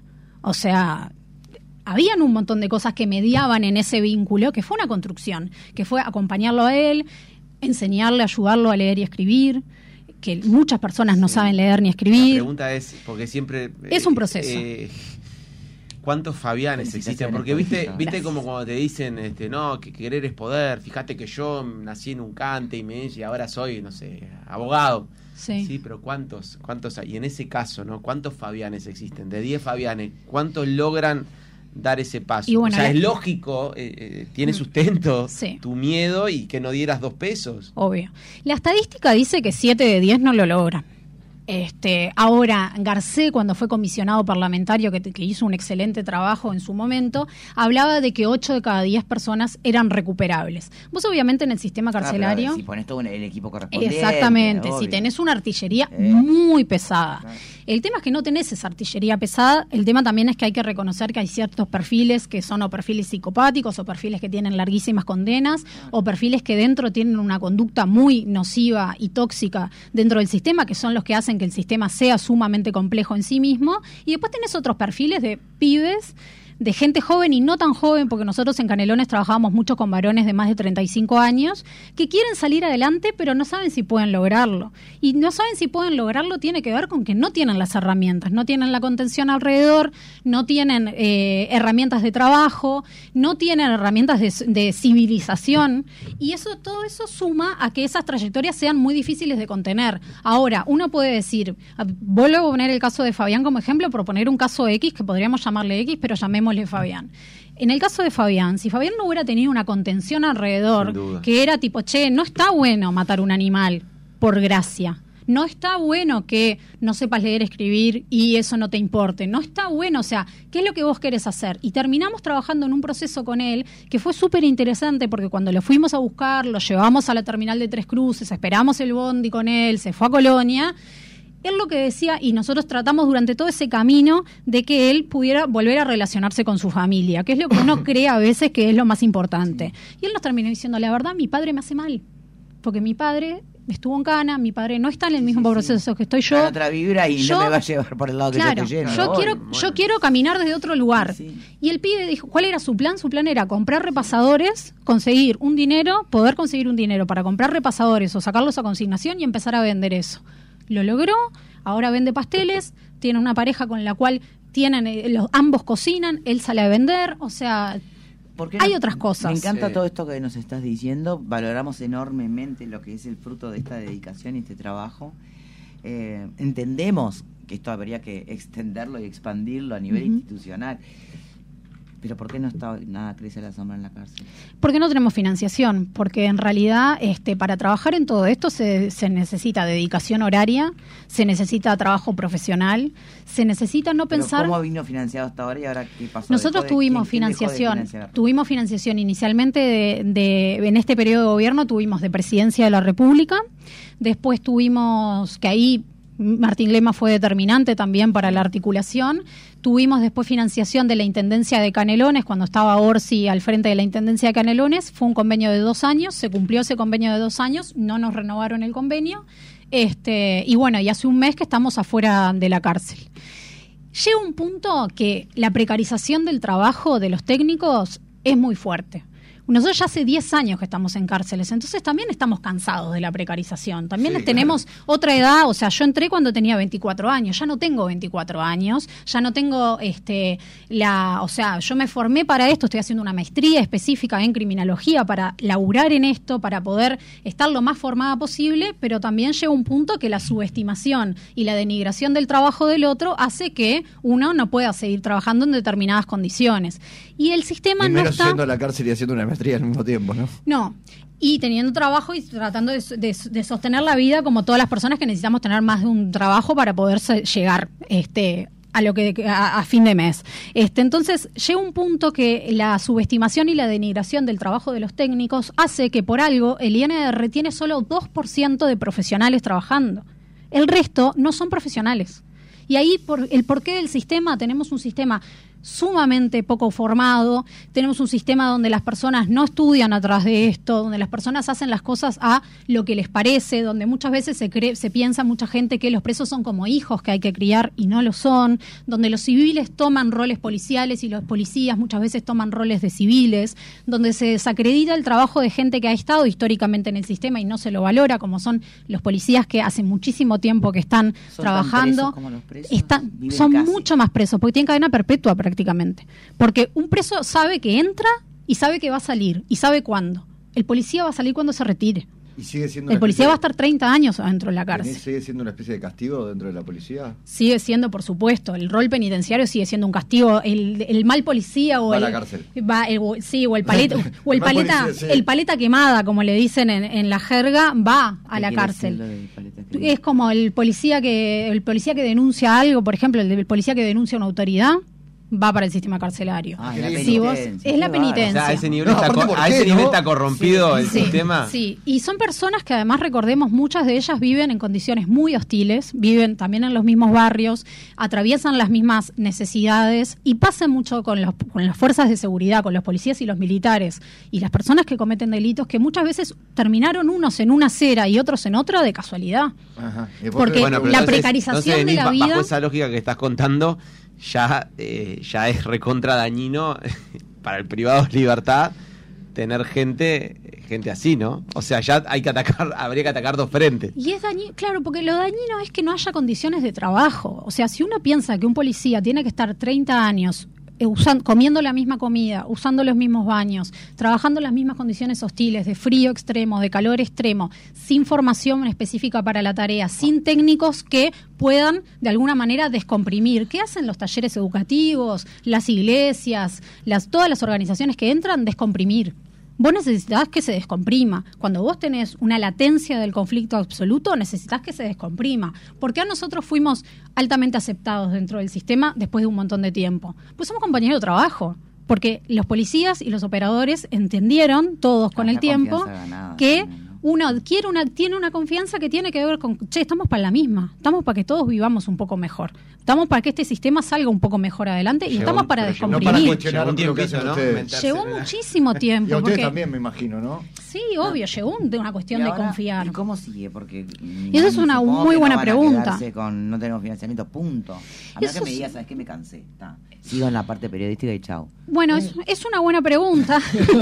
[SPEAKER 4] Habían un montón de cosas que mediaban en ese vínculo, que fue una construcción, que fue acompañarlo a él, enseñarle, ayudarlo a leer y escribir, que muchas personas no saben leer ni escribir.
[SPEAKER 3] La pregunta es, porque siempre...
[SPEAKER 4] es un proceso.
[SPEAKER 3] ¿Cuántos Fabianes existen? Porque viste como cuando te dicen, no, que querer es poder. Fíjate que yo nací en un cante y ahora soy, no sé, abogado. Sí, pero ¿cuántos hay? Y en ese caso, ¿no? ¿Cuántos Fabianes existen? De 10 Fabianes, ¿cuántos logran dar ese paso?
[SPEAKER 4] Y bueno,
[SPEAKER 3] o sea, es lógico, tiene sustento tu miedo y que no dieras 2 pesos.
[SPEAKER 4] Obvio. La estadística dice que 7 de 10 no lo logran. Ahora, Garcé, cuando fue comisionado parlamentario, que hizo un excelente trabajo en su momento, hablaba de que 8 de cada 10 personas eran recuperables. Vos, obviamente, en el sistema carcelario...
[SPEAKER 2] si pones todo el equipo correspondiente...
[SPEAKER 4] Exactamente,
[SPEAKER 2] obvio.
[SPEAKER 4] si tenés una artillería muy pesada. Claro. El tema es que no tenés esa artillería pesada, el tema también es que hay que reconocer que hay ciertos perfiles que son o perfiles psicopáticos, o perfiles que tienen larguísimas condenas, o perfiles que dentro tienen una conducta muy nociva y tóxica dentro del sistema, que son los que hacen que el sistema sea sumamente complejo en sí mismo, y después tenés otros perfiles de pibes, de gente joven y no tan joven, porque nosotros en Canelones trabajábamos mucho con varones de más de 35 años que quieren salir adelante pero no saben si pueden lograrlo. Y no saben si pueden lograrlo tiene que ver con que no tienen las herramientas, no tienen la contención alrededor, no tienen herramientas de trabajo, no tienen herramientas de civilización, y todo eso suma a que esas trayectorias sean muy difíciles de contener. Ahora, uno puede decir, vuelvo a poner el caso de Fabián como ejemplo, proponer un caso X, que podríamos llamarle X, pero llamémosle Fabián. En el caso de Fabián, si Fabián no hubiera tenido una contención alrededor, que era tipo, no está bueno matar un animal por gracia. No está bueno que no sepas leer, escribir y eso no te importe. No está bueno, o sea, ¿qué es lo que vos querés hacer? Y terminamos trabajando en un proceso con él que fue súper interesante, porque cuando lo fuimos a buscar, lo llevamos a la terminal de Tres Cruces, esperamos el bondi con él, se fue a Colonia. Él lo que decía, y nosotros tratamos durante todo ese camino de que él pudiera volver a relacionarse con su familia, que es lo que uno cree a veces que es lo más importante. Y él nos terminó diciendo, la verdad, mi padre me hace mal, porque mi padre estuvo en cana, mi padre no está en el mismo proceso que estoy yo.
[SPEAKER 2] Otra vibra y no me va a llevar por el lado que yo estoy yendo.
[SPEAKER 4] Yo quiero caminar desde otro lugar. Y el pibe dijo, ¿cuál era su plan? Su plan era comprar repasadores, conseguir un dinero, poder conseguir un dinero para comprar repasadores o sacarlos a consignación y empezar a vender eso. Lo logró, ahora vende pasteles, tiene una pareja con la cual ambos cocinan, él sale a vender, o sea, hay otras cosas.
[SPEAKER 2] Me encanta todo esto que nos estás diciendo, valoramos enormemente lo que es el fruto de esta dedicación y este trabajo. Entendemos que esto habría que extenderlo y expandirlo a nivel institucional. ¿Pero por qué no está nada crece la sombra en la cárcel?
[SPEAKER 4] Porque no tenemos financiación, porque en realidad para trabajar en todo esto se necesita dedicación horaria, se necesita trabajo profesional, se necesita no pensar...
[SPEAKER 2] ¿Cómo vino financiado hasta ahora y ahora qué pasó?
[SPEAKER 4] Nosotros tuvimos financiación inicialmente en este periodo de gobierno tuvimos de Presidencia de la República, después tuvimos que ahí... Martín Lema fue determinante también para la articulación. Tuvimos después financiación de la Intendencia de Canelones, cuando estaba Orsi al frente de la Intendencia de Canelones. Fue un convenio de 2 años, se cumplió ese convenio de 2 años, no nos renovaron el convenio. Y bueno, y hace un mes que estamos afuera de la cárcel. Llega un punto que la precarización del trabajo de los técnicos es muy fuerte. Nosotros ya hace 10 años que estamos en cárceles, entonces también estamos cansados de la precarización. También tenemos otra edad, o sea, yo entré cuando tenía 24 años, ya no tengo 24 años, ya no tengo o sea, yo me formé para esto, estoy haciendo una maestría específica en criminología para laburar en esto, para poder estar lo más formada posible, pero también llega un punto que la subestimación y la denigración del trabajo del otro hace que uno no pueda seguir trabajando en determinadas condiciones. Y el sistema no está...
[SPEAKER 5] yendo a la cárcel y haciendo una maestría al mismo tiempo, ¿no?
[SPEAKER 4] No, y teniendo trabajo y tratando de sostener la vida como todas las personas que necesitamos tener más de un trabajo para poder llegar a lo que a fin de mes. Entonces, llega un punto que la subestimación y la denigración del trabajo de los técnicos hace que por algo el INR tiene solo 2% de profesionales trabajando. El resto no son profesionales. Y ahí, por el porqué del sistema, tenemos un sistema sumamente poco formado, tenemos un sistema donde las personas no estudian atrás de esto, donde las personas hacen las cosas a lo que les parece, donde muchas veces se piensa mucha gente que los presos son como hijos que hay que criar y no lo son, donde los civiles toman roles policiales y los policías muchas veces toman roles de civiles, donde se desacredita el trabajo de gente que ha estado históricamente en el sistema y no se lo valora, como son los policías que hace muchísimo tiempo que están trabajando.
[SPEAKER 2] ¿Son tan presos como los presos?
[SPEAKER 4] Son mucho más presos, porque tienen cadena perpetua prácticamente. prácticamente. Porque un preso sabe que entra y sabe que va a salir y sabe cuándo. El policía va a salir cuando se retire.
[SPEAKER 5] ¿Y sigue siendo
[SPEAKER 4] El policía va a estar 30 años adentro de la cárcel.
[SPEAKER 5] ¿Sigue siendo una especie de castigo dentro de la policía?
[SPEAKER 4] Sigue siendo, por supuesto, el rol penitenciario sigue siendo un castigo. El mal policía o
[SPEAKER 5] va
[SPEAKER 4] el...
[SPEAKER 5] a la cárcel.
[SPEAKER 4] O el paleta, o el paleta,
[SPEAKER 5] policía, sí.
[SPEAKER 4] el paleta quemada, como le dicen en la jerga, va a la cárcel. Es como el policía que denuncia algo, por ejemplo, el policía que denuncia una autoridad, va para el sistema carcelario.
[SPEAKER 2] Es la
[SPEAKER 4] Si vos-
[SPEAKER 2] penitencia.
[SPEAKER 4] es la penitencia.
[SPEAKER 3] O sea, a ese nivel,
[SPEAKER 5] No,
[SPEAKER 3] está,
[SPEAKER 5] aparte, ¿por
[SPEAKER 3] a
[SPEAKER 5] qué,
[SPEAKER 3] ese nivel
[SPEAKER 5] no?
[SPEAKER 3] está corrompido el
[SPEAKER 4] Sí,
[SPEAKER 3] sistema.
[SPEAKER 4] sí, y son personas que además, recordemos, muchas de ellas viven en condiciones muy hostiles, viven también en los mismos barrios, atraviesan las mismas necesidades y pasa mucho con las fuerzas de seguridad, con los policías y los militares y las personas que cometen delitos que muchas veces terminaron unos en una acera y otros en otra de casualidad.
[SPEAKER 5] Ajá. ¿Y por
[SPEAKER 4] Porque
[SPEAKER 5] qué?
[SPEAKER 3] Bueno, pero
[SPEAKER 4] la
[SPEAKER 3] entonces,
[SPEAKER 4] precarización de
[SPEAKER 3] Denise,
[SPEAKER 4] la vida...
[SPEAKER 3] bajo esa lógica que estás contando, ya es recontra dañino para el privado de libertad tener gente así, ¿no? O sea, ya habría que atacar dos frentes.
[SPEAKER 4] Y es dañino, claro, porque lo dañino es que no haya condiciones de trabajo. O sea, si uno piensa que un policía tiene que estar 30 años comiendo la misma comida, usando los mismos baños, trabajando en las mismas condiciones hostiles, de frío extremo, de calor extremo, sin formación específica para la tarea, sin técnicos que puedan de alguna manera descomprimir. ¿Qué hacen los talleres educativos, las iglesias, todas las organizaciones que entran? Descomprimir. Vos necesitas que se descomprima. Cuando vos tenés una latencia del conflicto absoluto, necesitas que se descomprima. ¿Por qué a nosotros fuimos altamente aceptados dentro del sistema después de un montón de tiempo? Pues somos compañeros de trabajo. Porque los policías y los operadores entendieron todos con el tiempo que uno tiene una confianza que tiene que ver con, estamos para la misma, estamos para que todos vivamos un poco mejor, estamos para que este sistema salga un poco mejor adelante y estamos para
[SPEAKER 5] No para
[SPEAKER 4] descomprimir.
[SPEAKER 5] cuestionar
[SPEAKER 3] Llegó un
[SPEAKER 5] lo que hacen
[SPEAKER 3] tiempito, ¿no?
[SPEAKER 5] ustedes.
[SPEAKER 3] Meterse
[SPEAKER 4] Llevó
[SPEAKER 3] en la-
[SPEAKER 4] muchísimo
[SPEAKER 5] Y
[SPEAKER 4] tiempo.
[SPEAKER 5] a ustedes
[SPEAKER 4] porque-
[SPEAKER 5] también, me imagino, ¿no?
[SPEAKER 4] Sí, obvio, llegó una cuestión de confiar.
[SPEAKER 2] ¿Y cómo sigue? Porque
[SPEAKER 4] Y eso es una
[SPEAKER 2] supongo
[SPEAKER 4] muy
[SPEAKER 2] que
[SPEAKER 4] buena
[SPEAKER 2] no van a
[SPEAKER 4] pregunta.
[SPEAKER 2] quedarse con no tenemos financiamiento, punto. A menos
[SPEAKER 4] Eso
[SPEAKER 2] que me
[SPEAKER 4] es-
[SPEAKER 2] digas, ¿sabes qué? Me cansé. Está. Sigo en la parte periodística y chau.
[SPEAKER 4] Bueno, es una buena pregunta.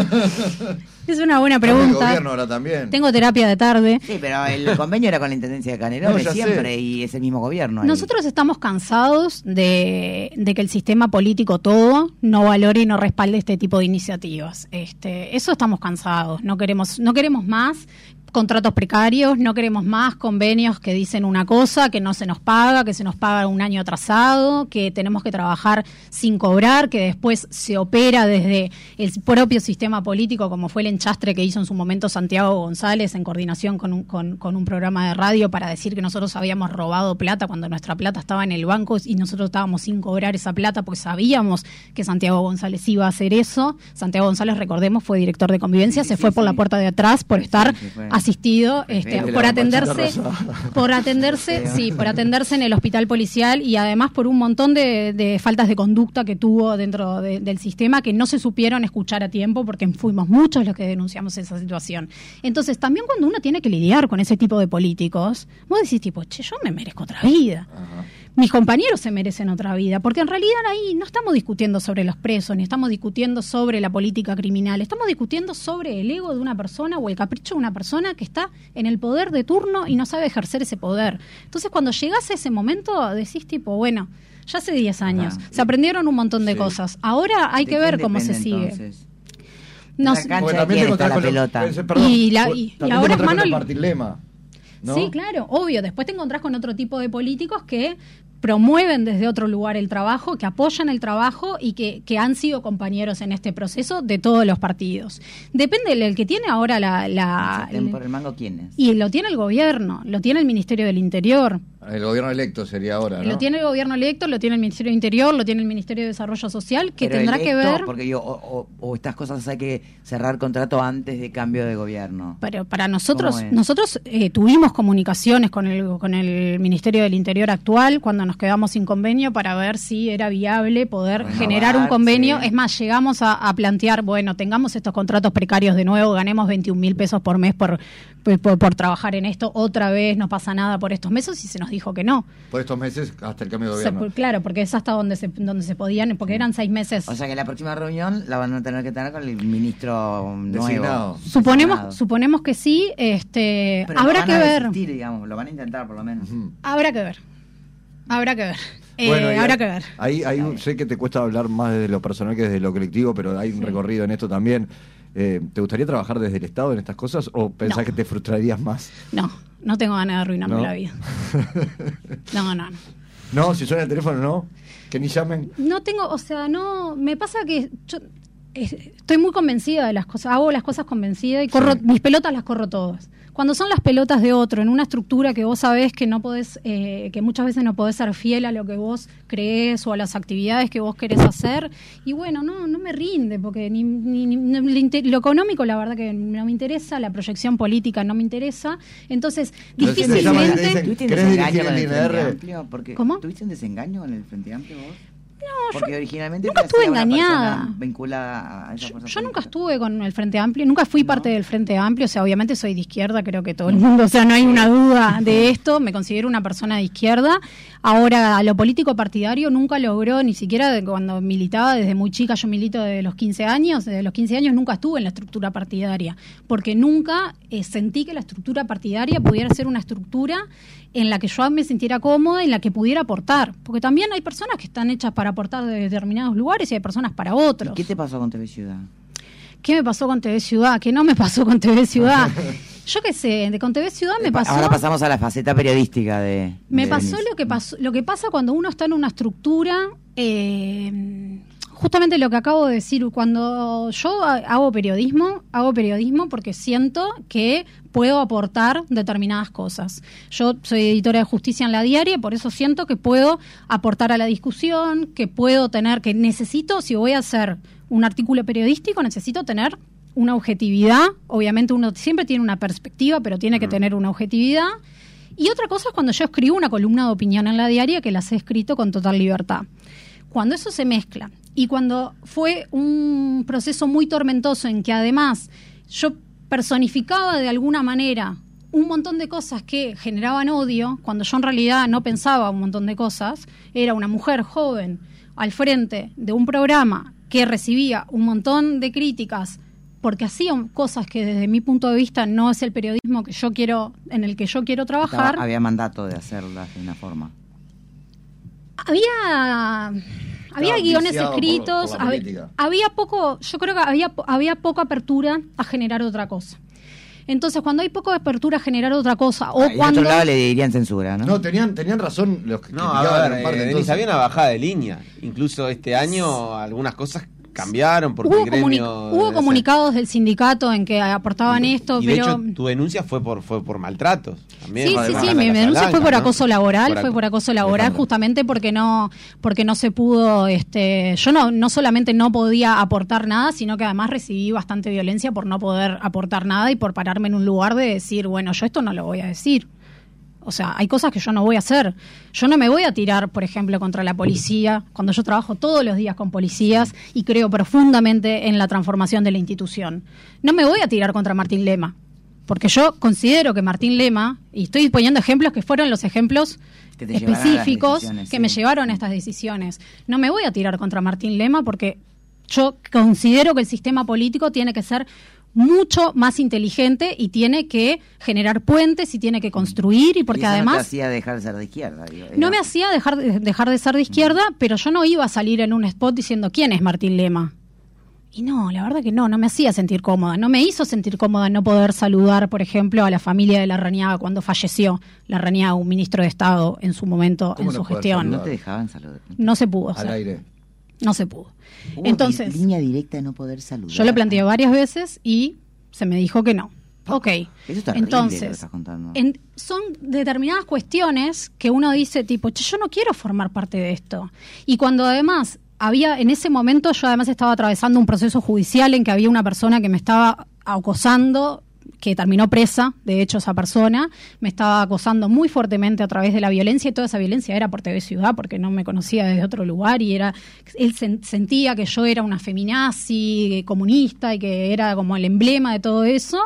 [SPEAKER 4] Es una buena
[SPEAKER 5] El
[SPEAKER 4] pregunta.
[SPEAKER 5] gobierno ahora también.
[SPEAKER 4] Tengo terapia de tarde.
[SPEAKER 2] Sí, pero el convenio era con la Intendencia de Canelones
[SPEAKER 5] No, ya
[SPEAKER 2] siempre
[SPEAKER 5] sé.
[SPEAKER 2] y es el mismo gobierno. ahí.
[SPEAKER 4] Nosotros estamos cansados de que el sistema político todo no valore y no respalde este tipo de iniciativas. Eso estamos cansados. No queremos más contratos precarios, no queremos más convenios que dicen una cosa, que no se nos paga, que se nos paga un año atrasado, que tenemos que trabajar sin cobrar, que después se opera desde el propio sistema político, como fue el enchastre que hizo en su momento Santiago González en coordinación con un programa de radio para decir que nosotros habíamos robado plata cuando nuestra plata estaba en el banco y nosotros estábamos sin cobrar esa plata porque sabíamos que Santiago González iba a hacer eso. Santiago González, recordemos, fue director de Convivencia,
[SPEAKER 2] Sí,
[SPEAKER 4] se
[SPEAKER 2] sí,
[SPEAKER 4] fue por
[SPEAKER 2] sí.
[SPEAKER 4] la puerta de atrás por estar
[SPEAKER 2] Sí, fue.
[SPEAKER 4] asistido
[SPEAKER 2] Perfecto.
[SPEAKER 4] por atenderse
[SPEAKER 2] Feo.
[SPEAKER 4] por atenderse en el hospital policial y además por un montón de faltas de conducta que tuvo dentro del sistema que no se supieron escuchar a tiempo porque fuimos muchos los que denunciamos esa situación. Entonces también cuando uno tiene que lidiar con ese tipo de políticos, vos decís tipo, yo me merezco otra vida.
[SPEAKER 5] Ajá.
[SPEAKER 4] Mis compañeros se merecen otra vida, porque en realidad ahí no estamos discutiendo sobre los presos, ni estamos discutiendo sobre la política criminal, estamos discutiendo sobre el ego de una persona o el capricho de una persona que está en el poder de turno y no sabe ejercer ese poder. Entonces cuando llegás a ese momento decís tipo, bueno, ya hace 10 años,
[SPEAKER 2] Ajá.
[SPEAKER 4] se aprendieron un montón de
[SPEAKER 5] Sí.
[SPEAKER 4] cosas, ahora hay
[SPEAKER 2] ¿De
[SPEAKER 4] que
[SPEAKER 2] quién
[SPEAKER 4] ver cómo se
[SPEAKER 2] depende,
[SPEAKER 4] sigue.
[SPEAKER 2] entonces?
[SPEAKER 4] No
[SPEAKER 2] La
[SPEAKER 4] sé-
[SPEAKER 2] cancha
[SPEAKER 5] Porque
[SPEAKER 2] de
[SPEAKER 5] también
[SPEAKER 2] quién
[SPEAKER 5] te
[SPEAKER 2] está la
[SPEAKER 5] encontrás con
[SPEAKER 2] pelota.
[SPEAKER 5] perdón,
[SPEAKER 4] Y
[SPEAKER 5] también
[SPEAKER 4] ahora
[SPEAKER 5] te
[SPEAKER 4] es
[SPEAKER 5] encontrás con
[SPEAKER 4] Manol-
[SPEAKER 5] el partilema, ¿no?
[SPEAKER 4] Sí, claro, obvio. Después te encontrás con otro tipo de políticos que promueven desde otro lugar el trabajo, que apoyan el trabajo y que han sido compañeros en este proceso de todos los partidos. Depende del que tiene ahora
[SPEAKER 2] ¿Sartén por el mango quién es?
[SPEAKER 4] y lo tiene el gobierno, lo tiene el Ministerio del Interior,
[SPEAKER 5] El gobierno electo sería ahora, ¿no?
[SPEAKER 4] lo tiene el gobierno electo, lo tiene el Ministerio del Interior, lo tiene el Ministerio de Desarrollo Social, que
[SPEAKER 2] Pero
[SPEAKER 4] tendrá que
[SPEAKER 2] electo,
[SPEAKER 4] ver...
[SPEAKER 2] Porque o estas cosas hay que cerrar contrato antes de cambio de gobierno.
[SPEAKER 4] Pero para nosotros,
[SPEAKER 2] ¿Cómo es?
[SPEAKER 4] nosotros tuvimos comunicaciones con el Ministerio del Interior actual cuando nos quedamos sin convenio para ver si era viable poder
[SPEAKER 2] Renovar,
[SPEAKER 4] generar un convenio.
[SPEAKER 2] sí.
[SPEAKER 4] Es más, llegamos a plantear, bueno, tengamos estos contratos precarios de nuevo, ganemos 21.000 pesos por mes por trabajar en esto, otra vez no pasa nada por estos meses y se nos dijo que no.
[SPEAKER 5] Por estos meses hasta el cambio de gobierno.
[SPEAKER 4] Claro, porque es hasta donde se podían, porque eran 6 meses.
[SPEAKER 2] O sea que la próxima reunión la van a tener que tener con el ministro
[SPEAKER 5] Designado.
[SPEAKER 2] nuevo.
[SPEAKER 4] Suponemos que sí,
[SPEAKER 2] Pero
[SPEAKER 4] habrá
[SPEAKER 2] lo van
[SPEAKER 4] que
[SPEAKER 2] a
[SPEAKER 4] ver.
[SPEAKER 2] desistir, digamos, lo van a intentar por lo menos.
[SPEAKER 5] Ujú.
[SPEAKER 4] Habrá que ver. Habrá que ver.
[SPEAKER 5] Ahí sé que te cuesta hablar más desde lo personal que desde lo colectivo, pero hay un recorrido en esto también. ¿Te gustaría trabajar desde el Estado en estas cosas o pensás que te frustrarías más?
[SPEAKER 4] No tengo ganas de arruinarme la vida. No.
[SPEAKER 5] No, si suena el teléfono, no. Que ni llamen.
[SPEAKER 4] No tengo, me pasa que yo estoy muy convencida de las cosas, hago las cosas convencida y mis pelotas las corro todas. Cuando son las pelotas de otro, en una estructura que vos sabés que no podés, que muchas veces no podés ser fiel a lo que vos creés o a las actividades que vos querés hacer, y bueno, no me rinde, porque lo económico la verdad que no me interesa, la proyección política no me interesa, entonces difícilmente...
[SPEAKER 2] ¿Tuviste un desengaño con el Frente Amplio?
[SPEAKER 4] ¿Cómo?
[SPEAKER 2] ¿Tuviste un desengaño con el Frente Amplio vos?
[SPEAKER 4] No,
[SPEAKER 2] porque originalmente
[SPEAKER 4] nunca estuve engañada.
[SPEAKER 2] Vinculada a esa fuerza
[SPEAKER 4] yo nunca
[SPEAKER 2] política.
[SPEAKER 4] estuve con el Frente Amplio, nunca fui parte del Frente Amplio, obviamente soy de izquierda, creo que todo el mundo, no hay una duda de esto, me considero una persona de izquierda. Ahora, lo político partidario nunca logró, ni siquiera cuando militaba desde muy chica, yo milito desde los 15 años, nunca estuve en la estructura partidaria, porque nunca sentí que la estructura partidaria pudiera ser una estructura en la que yo me sintiera cómoda, en la que pudiera aportar, porque también hay personas que están hechas para aportar de determinados lugares y hay personas para otros.
[SPEAKER 2] ¿Y qué te pasó con TV Ciudad?
[SPEAKER 4] ¿Qué me pasó con TV Ciudad? ¿Qué no me pasó con TV Ciudad? Yo qué sé, con TV Ciudad me pasó...
[SPEAKER 2] Ahora pasamos a la faceta periodística de...
[SPEAKER 4] Me pasó lo que pasa cuando uno está en una estructura... justamente lo que acabo de decir, cuando yo hago periodismo porque siento que puedo aportar determinadas cosas. Yo soy editora de Justicia en La Diaria, por eso siento que puedo aportar a la discusión, que necesito, si voy a hacer un artículo periodístico, necesito tener una objetividad. Obviamente uno siempre tiene una perspectiva, pero tiene que tener una objetividad. Y otra cosa es cuando yo escribo una columna de opinión en La Diaria, que las he escrito con total libertad. Cuando eso se mezcla y cuando fue un proceso muy tormentoso en que además yo personificaba de alguna manera un montón de cosas que generaban odio, cuando yo en realidad no pensaba un montón de cosas, era una mujer joven al frente de un programa que recibía un montón de críticas porque hacían cosas que desde mi punto de vista no es el periodismo que yo quiero, en el que yo quiero trabajar.
[SPEAKER 2] Había mandato de hacerlas de una forma.
[SPEAKER 4] Había guiones escritos, había poco, yo creo que había poca apertura a generar otra cosa. Entonces, cuando hay poca apertura a generar otra cosa, o
[SPEAKER 2] y
[SPEAKER 4] cuando...
[SPEAKER 2] al otro lado le dirían censura, ¿no?
[SPEAKER 5] No, tenían razón los que
[SPEAKER 3] Denis, había una bajada de línea. Incluso este año algunas cosas cambiaron porque
[SPEAKER 4] hubo comunicados del sindicato en que aportaban esto,
[SPEAKER 3] y de hecho tu denuncia fue por maltratos también.
[SPEAKER 4] Sí, mi denuncia fue por acoso laboral, justamente porque no se pudo, yo no solamente no podía aportar nada, sino que además recibí bastante violencia por no poder aportar nada y por pararme en un lugar de decir, bueno, yo esto no lo voy a decir. O sea, hay cosas que yo no voy a hacer. Yo no me voy a tirar, por ejemplo, contra la policía, cuando yo trabajo todos los días con policías y creo profundamente en la transformación de la institución. No me voy a tirar contra Martín Lema, porque yo considero que Martín Lema, y estoy poniendo ejemplos que fueron los ejemplos específicos que me llevaron a estas decisiones. No me voy a tirar contra Martín Lema porque yo considero que el sistema político tiene que ser mucho más inteligente y tiene que generar puentes y tiene que construir, y porque
[SPEAKER 2] y eso
[SPEAKER 4] además...
[SPEAKER 2] no te hacía dejar de ser de izquierda.
[SPEAKER 4] No me hacía dejar de ser de izquierda, pero yo no iba a salir en un spot diciendo ¿quién es Martín Lema? Y no, la verdad que no me hacía sentir cómoda. No me hizo sentir cómoda no poder saludar, por ejemplo, a la familia de Larrañaga cuando falleció Larrañaga, un ministro de Estado en su momento, en su gestión.
[SPEAKER 2] ¿No te dejaban saludar?
[SPEAKER 4] No se pudo.
[SPEAKER 5] Al aire.
[SPEAKER 4] No se pudo.
[SPEAKER 2] Entonces, línea directa de no poder saludar.
[SPEAKER 4] Yo lo planteé varias veces y se me dijo que no. Ok.
[SPEAKER 2] Eso es terrible,
[SPEAKER 4] entonces,
[SPEAKER 2] lo que estás contando.
[SPEAKER 4] Son determinadas cuestiones que uno dice tipo, yo no quiero formar parte de esto. Y cuando además en ese momento yo además estaba atravesando un proceso judicial en que había una persona que me estaba acosando, que terminó presa, de hecho esa persona me estaba acosando muy fuertemente a través de la violencia, y toda esa violencia era por TV Ciudad, porque no me conocía desde otro lugar, y él sentía que yo era una feminazi, comunista, y que era como el emblema de todo eso.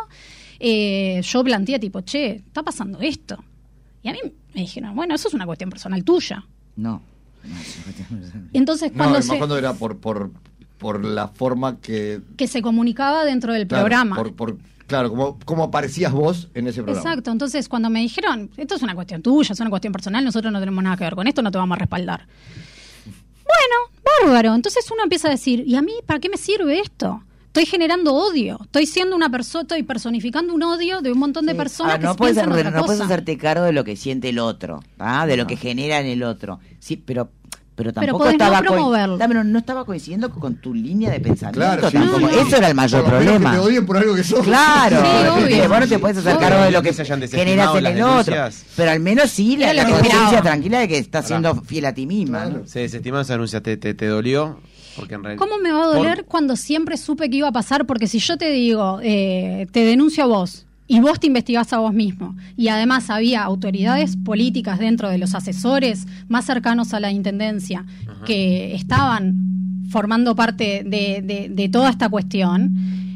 [SPEAKER 4] Yo planteé tipo, está pasando esto. Y a mí me dijeron, bueno, eso es una cuestión personal tuya.
[SPEAKER 2] No.
[SPEAKER 4] Entonces
[SPEAKER 5] cuando era por por la forma que
[SPEAKER 4] se comunicaba dentro del programa.
[SPEAKER 5] Claro, como aparecías vos en ese programa.
[SPEAKER 4] Exacto, entonces cuando me dijeron, esto es una cuestión tuya, es una cuestión personal, nosotros no tenemos nada que ver con esto, no te vamos a respaldar. Bueno, bárbaro, entonces uno empieza a decir, ¿y a mí para qué me sirve esto? Estoy generando odio, estoy siendo una persona, estoy personificando un odio de un montón de personas que piensan otra cosa.
[SPEAKER 2] No puedes hacerte cargo de lo que siente el otro, de lo que genera en el otro. Sí, pero tampoco estaba no estaba coincidiendo con tu línea de pensamiento.
[SPEAKER 5] Claro,
[SPEAKER 2] tampoco. Eso era el mayor problema.
[SPEAKER 5] Que te odien por algo que sos.
[SPEAKER 2] Claro,
[SPEAKER 4] sí,
[SPEAKER 2] vos no te puedes hacer cargo de lo que generas en el otro. Pero al menos sí la conciencia tranquila de que estás siendo fiel a ti misma.
[SPEAKER 5] Claro.
[SPEAKER 2] ¿No?
[SPEAKER 3] Se desestimaron esa denuncia, ¿te dolió? Porque en realidad,
[SPEAKER 4] ¿cómo me va a doler cuando siempre supe que iba a pasar? Porque si yo te digo, te denuncio a vos, y vos te investigás a vos mismo, y además había autoridades políticas dentro de los asesores más cercanos a la intendencia que estaban formando parte de toda esta cuestión,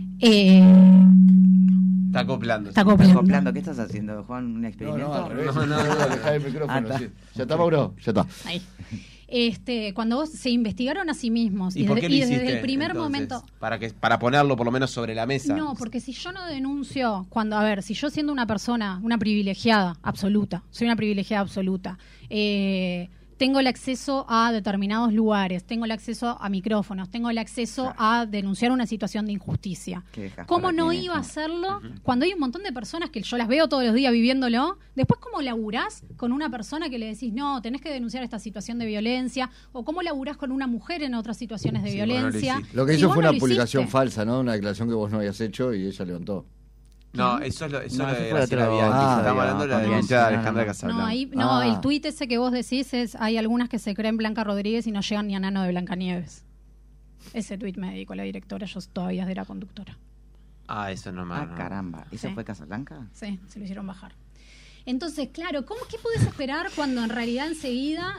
[SPEAKER 3] está acoplando.
[SPEAKER 2] ¿Qué estás haciendo, Juan? ¿Un experimento?
[SPEAKER 5] No, al revés. Dejá el micrófono. Sí. ¿Ya está, Mauro? Ya está.
[SPEAKER 4] Ahí. Cuando vos se investigaron a sí mismos
[SPEAKER 3] ¿Y por qué lo hiciste,
[SPEAKER 4] desde el primer
[SPEAKER 3] entonces?
[SPEAKER 4] momento
[SPEAKER 3] Para ponerlo por lo menos sobre la mesa.
[SPEAKER 4] no, porque si yo no denuncio si yo siendo una persona, una privilegiada absoluta, soy una privilegiada absoluta, tengo el acceso a determinados lugares, tengo el acceso a micrófonos, tengo el acceso a denunciar una situación de injusticia. ¿Cómo no iba a hacerlo cuando hay un montón de personas que yo las veo todos los días viviéndolo? Después, ¿cómo laburás con una persona que le decís, no, tenés que denunciar esta situación de violencia? ¿O cómo laburás con una mujer en otras situaciones de violencia?
[SPEAKER 5] Lo que hizo fue una publicación falsa, ¿no? Una declaración que vos no habías hecho y ella levantó.
[SPEAKER 3] No, eso es lo de
[SPEAKER 2] otro.
[SPEAKER 3] Graciela Bianchi. Estamos hablando de la denuncia de Alejandra Casablanca.
[SPEAKER 4] El tuit ese que vos decís es, hay algunas que se creen Blanca Rodríguez y no llegan ni a Nano de Blancanieves. Ese tuit me dedicó la directora, yo todavía era conductora.
[SPEAKER 3] Eso no me...
[SPEAKER 2] caramba, ¿eso fue Casablanca?
[SPEAKER 4] Sí, se lo hicieron bajar. Entonces, claro, ¿qué podés esperar cuando en realidad enseguida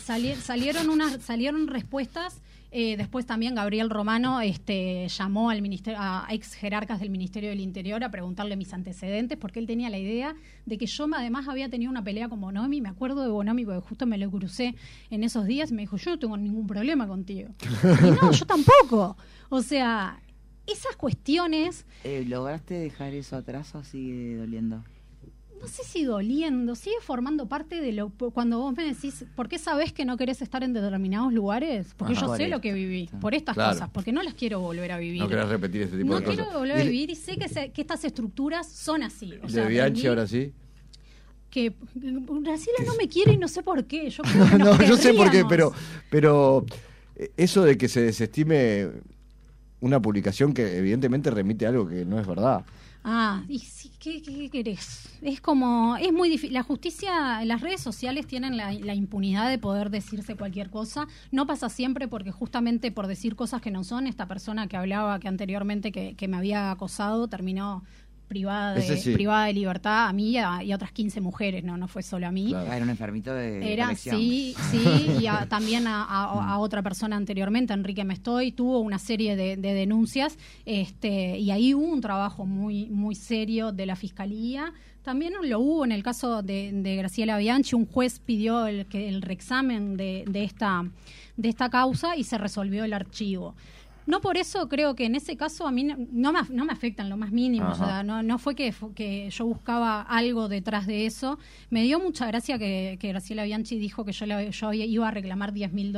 [SPEAKER 4] salieron respuestas? Después también Gabriel Romano llamó al ministerio, a ex jerarcas del Ministerio del Interior a preguntarle mis antecedentes, porque él tenía la idea de que yo además había tenido una pelea con Bonomi. Me acuerdo de Bonomi porque justo me lo crucé en esos días y me dijo, yo no tengo ningún problema contigo. Y no, yo tampoco. O sea, esas cuestiones...
[SPEAKER 2] ¿Lograste dejar eso atrás o sigue doliendo?
[SPEAKER 4] No sé si doliendo, sigue formando parte de lo... Cuando vos me decís, ¿por qué sabés que no querés estar en determinados lugares? Porque yo sé lo que viví, por estas cosas, porque no las quiero volver a vivir.
[SPEAKER 5] No querés repetir este tipo de cosas.
[SPEAKER 4] No quiero volver a vivir y sé que estas estructuras son así. O sea,
[SPEAKER 5] ¿de Bianchi ahora sí?
[SPEAKER 4] Que Graciela no me quiere y no sé por qué. Yo creo que
[SPEAKER 5] no, yo sé por qué, pero eso de que se desestime una publicación que evidentemente remite a algo que no es verdad.
[SPEAKER 4] Y sí, ¿qué querés? Es como, es muy difícil. La justicia, las redes sociales tienen la impunidad de poder decirse cualquier cosa. No pasa siempre porque justamente por decir cosas que no son, esta persona que hablaba que anteriormente que me había acosado terminó privada de libertad a mí y a otras 15 mujeres, no fue solo a mí.
[SPEAKER 2] Claro. Era un enfermito de colección.
[SPEAKER 4] Sí, y también a otra persona anteriormente, Enrique Mestoy, tuvo una serie de denuncias, y ahí hubo un trabajo muy, muy serio de la Fiscalía. También lo hubo en el caso de Graciela Bianchi, un juez pidió el reexamen de esta causa y se resolvió el archivo. No por eso creo que en ese caso a mí no me afecta en lo más mínimo. O sea, no fue que yo buscaba algo detrás de eso. Me dio mucha gracia que Graciela Bianchi dijo que yo iba a reclamar $10.000.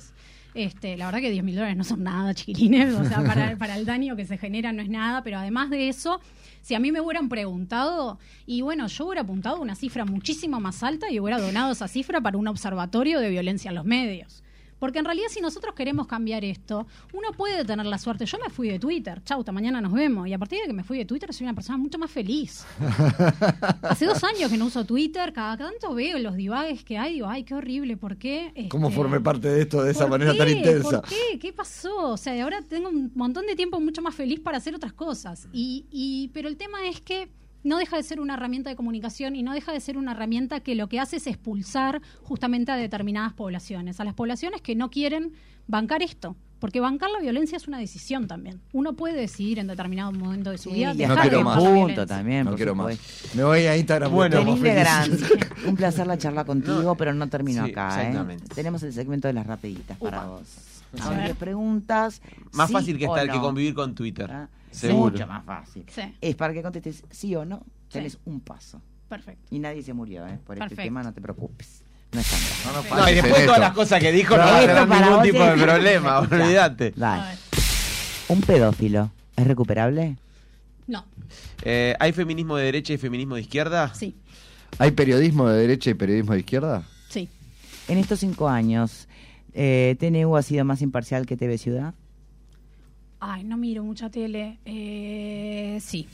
[SPEAKER 4] La verdad que $10.000 no son nada, chiquilines. O sea, para el daño que se genera no es nada. Pero además de eso, si a mí me hubieran preguntado, y bueno, yo hubiera apuntado una cifra muchísimo más alta y hubiera donado esa cifra para un observatorio de violencia en los medios. Porque en realidad si nosotros queremos cambiar esto, uno puede tener la suerte. Yo me fui de Twitter, chauta, mañana nos vemos. Y a partir de que me fui de Twitter soy una persona mucho más feliz. Hace 2 años que no uso Twitter, cada tanto veo los divagues que hay, digo, ay, qué horrible, ¿por qué?
[SPEAKER 5] ¿Cómo formé parte de esto de esa manera tan intensa?
[SPEAKER 4] ¿Por qué? ¿Qué pasó? O sea, ahora tengo un montón de tiempo mucho más feliz para hacer otras cosas. Pero el tema es que no deja de ser una herramienta de comunicación y no deja de ser una herramienta que lo que hace es expulsar justamente a determinadas poblaciones, a las poblaciones que no quieren bancar esto, porque bancar la violencia es una decisión también. Uno puede decidir en determinado momento de su vida dejar de bancar la violencia.
[SPEAKER 2] También,
[SPEAKER 5] no quiero más. Me voy a Instagram.
[SPEAKER 2] Bueno, un placer la charla contigo, pero no termino acá. Tenemos el segmento de las rapiditas para vos. Son 10 preguntas.
[SPEAKER 3] Más
[SPEAKER 2] sí
[SPEAKER 3] fácil que
[SPEAKER 2] o
[SPEAKER 3] estar
[SPEAKER 2] no.
[SPEAKER 3] que convivir con Twitter.
[SPEAKER 2] ¿Ah?
[SPEAKER 3] Seguro.
[SPEAKER 2] Mucho más fácil.
[SPEAKER 4] Sí.
[SPEAKER 2] Es para que contestes sí o no, tenés un paso.
[SPEAKER 4] Perfecto.
[SPEAKER 2] Y nadie se murió, por este
[SPEAKER 4] Perfecto.
[SPEAKER 2] tema no te preocupes. No es tan grave.
[SPEAKER 3] No, y después todas las cosas que dijo no va a
[SPEAKER 2] Esto
[SPEAKER 3] tener
[SPEAKER 2] para
[SPEAKER 3] ningún
[SPEAKER 2] vos
[SPEAKER 3] tipo de
[SPEAKER 2] es-
[SPEAKER 3] problema,
[SPEAKER 2] Escuchá.
[SPEAKER 3] olvídate.
[SPEAKER 4] A
[SPEAKER 2] Dale.
[SPEAKER 4] ver.
[SPEAKER 2] ¿Un pedófilo es recuperable?
[SPEAKER 4] No.
[SPEAKER 3] ¿Hay feminismo de derecha y feminismo de izquierda?
[SPEAKER 4] Sí.
[SPEAKER 5] ¿Hay periodismo de derecha y periodismo de izquierda?
[SPEAKER 4] Sí.
[SPEAKER 2] En estos 5 años, ¿TNU ha sido más imparcial que TV Ciudad?
[SPEAKER 4] Ay, no miro mucha tele. Sí.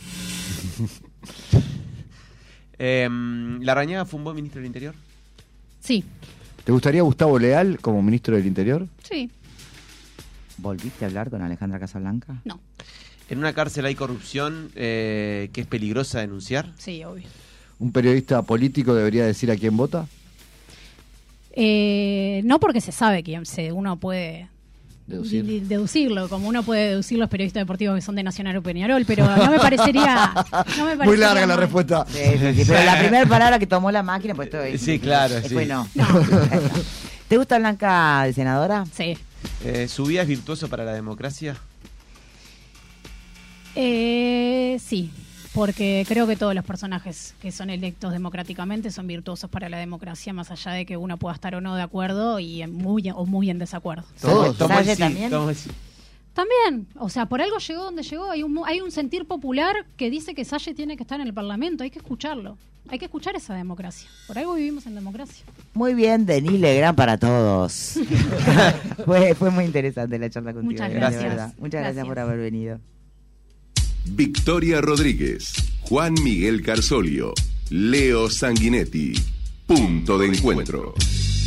[SPEAKER 3] ¿Larrañaga fue un buen ministro del Interior?
[SPEAKER 4] Sí.
[SPEAKER 5] ¿Te gustaría Gustavo Leal como ministro del Interior?
[SPEAKER 4] Sí.
[SPEAKER 2] ¿Volviste a hablar con Alejandra Casablanca?
[SPEAKER 4] No.
[SPEAKER 3] ¿En una cárcel hay corrupción que es peligrosa denunciar?
[SPEAKER 4] Sí, obvio.
[SPEAKER 5] ¿Un periodista político debería decir a quién vota?
[SPEAKER 4] No, porque se sabe que uno puede
[SPEAKER 5] Deducir.
[SPEAKER 4] deducirlo, como uno puede deducir los periodistas deportivos que son de Nacional o Peñarol, pero no me parecería...
[SPEAKER 5] Muy larga la
[SPEAKER 4] mal.
[SPEAKER 5] respuesta.
[SPEAKER 2] Sí, pero la primera palabra que tomó la máquina, pues todo
[SPEAKER 3] Sí, claro,
[SPEAKER 2] después
[SPEAKER 3] sí.
[SPEAKER 2] no. ¿Te gusta Blanca de senadora?
[SPEAKER 4] Sí.
[SPEAKER 3] ¿Su vida es virtuoso para la democracia?
[SPEAKER 4] Sí, porque creo que todos los personajes que son electos democráticamente son virtuosos para la democracia, más allá de que uno pueda estar o no de acuerdo y muy en desacuerdo.
[SPEAKER 5] Todos.
[SPEAKER 2] ¿Salle también?
[SPEAKER 4] También, o sea, por algo llegó donde llegó. Hay un sentir popular que dice que Salle tiene que estar en el Parlamento. Hay que escucharlo. Hay que escuchar esa democracia. Por algo vivimos en democracia.
[SPEAKER 2] Muy bien, Denis Legrand para todos. fue muy interesante la charla contigo.
[SPEAKER 4] Muchas
[SPEAKER 2] de
[SPEAKER 4] gracias.
[SPEAKER 2] verdad. Muchas gracias por haber venido.
[SPEAKER 1] Victoria Rodríguez, Juan Miguel Carsolio, Leo Sanguinetti. Punto de encuentro.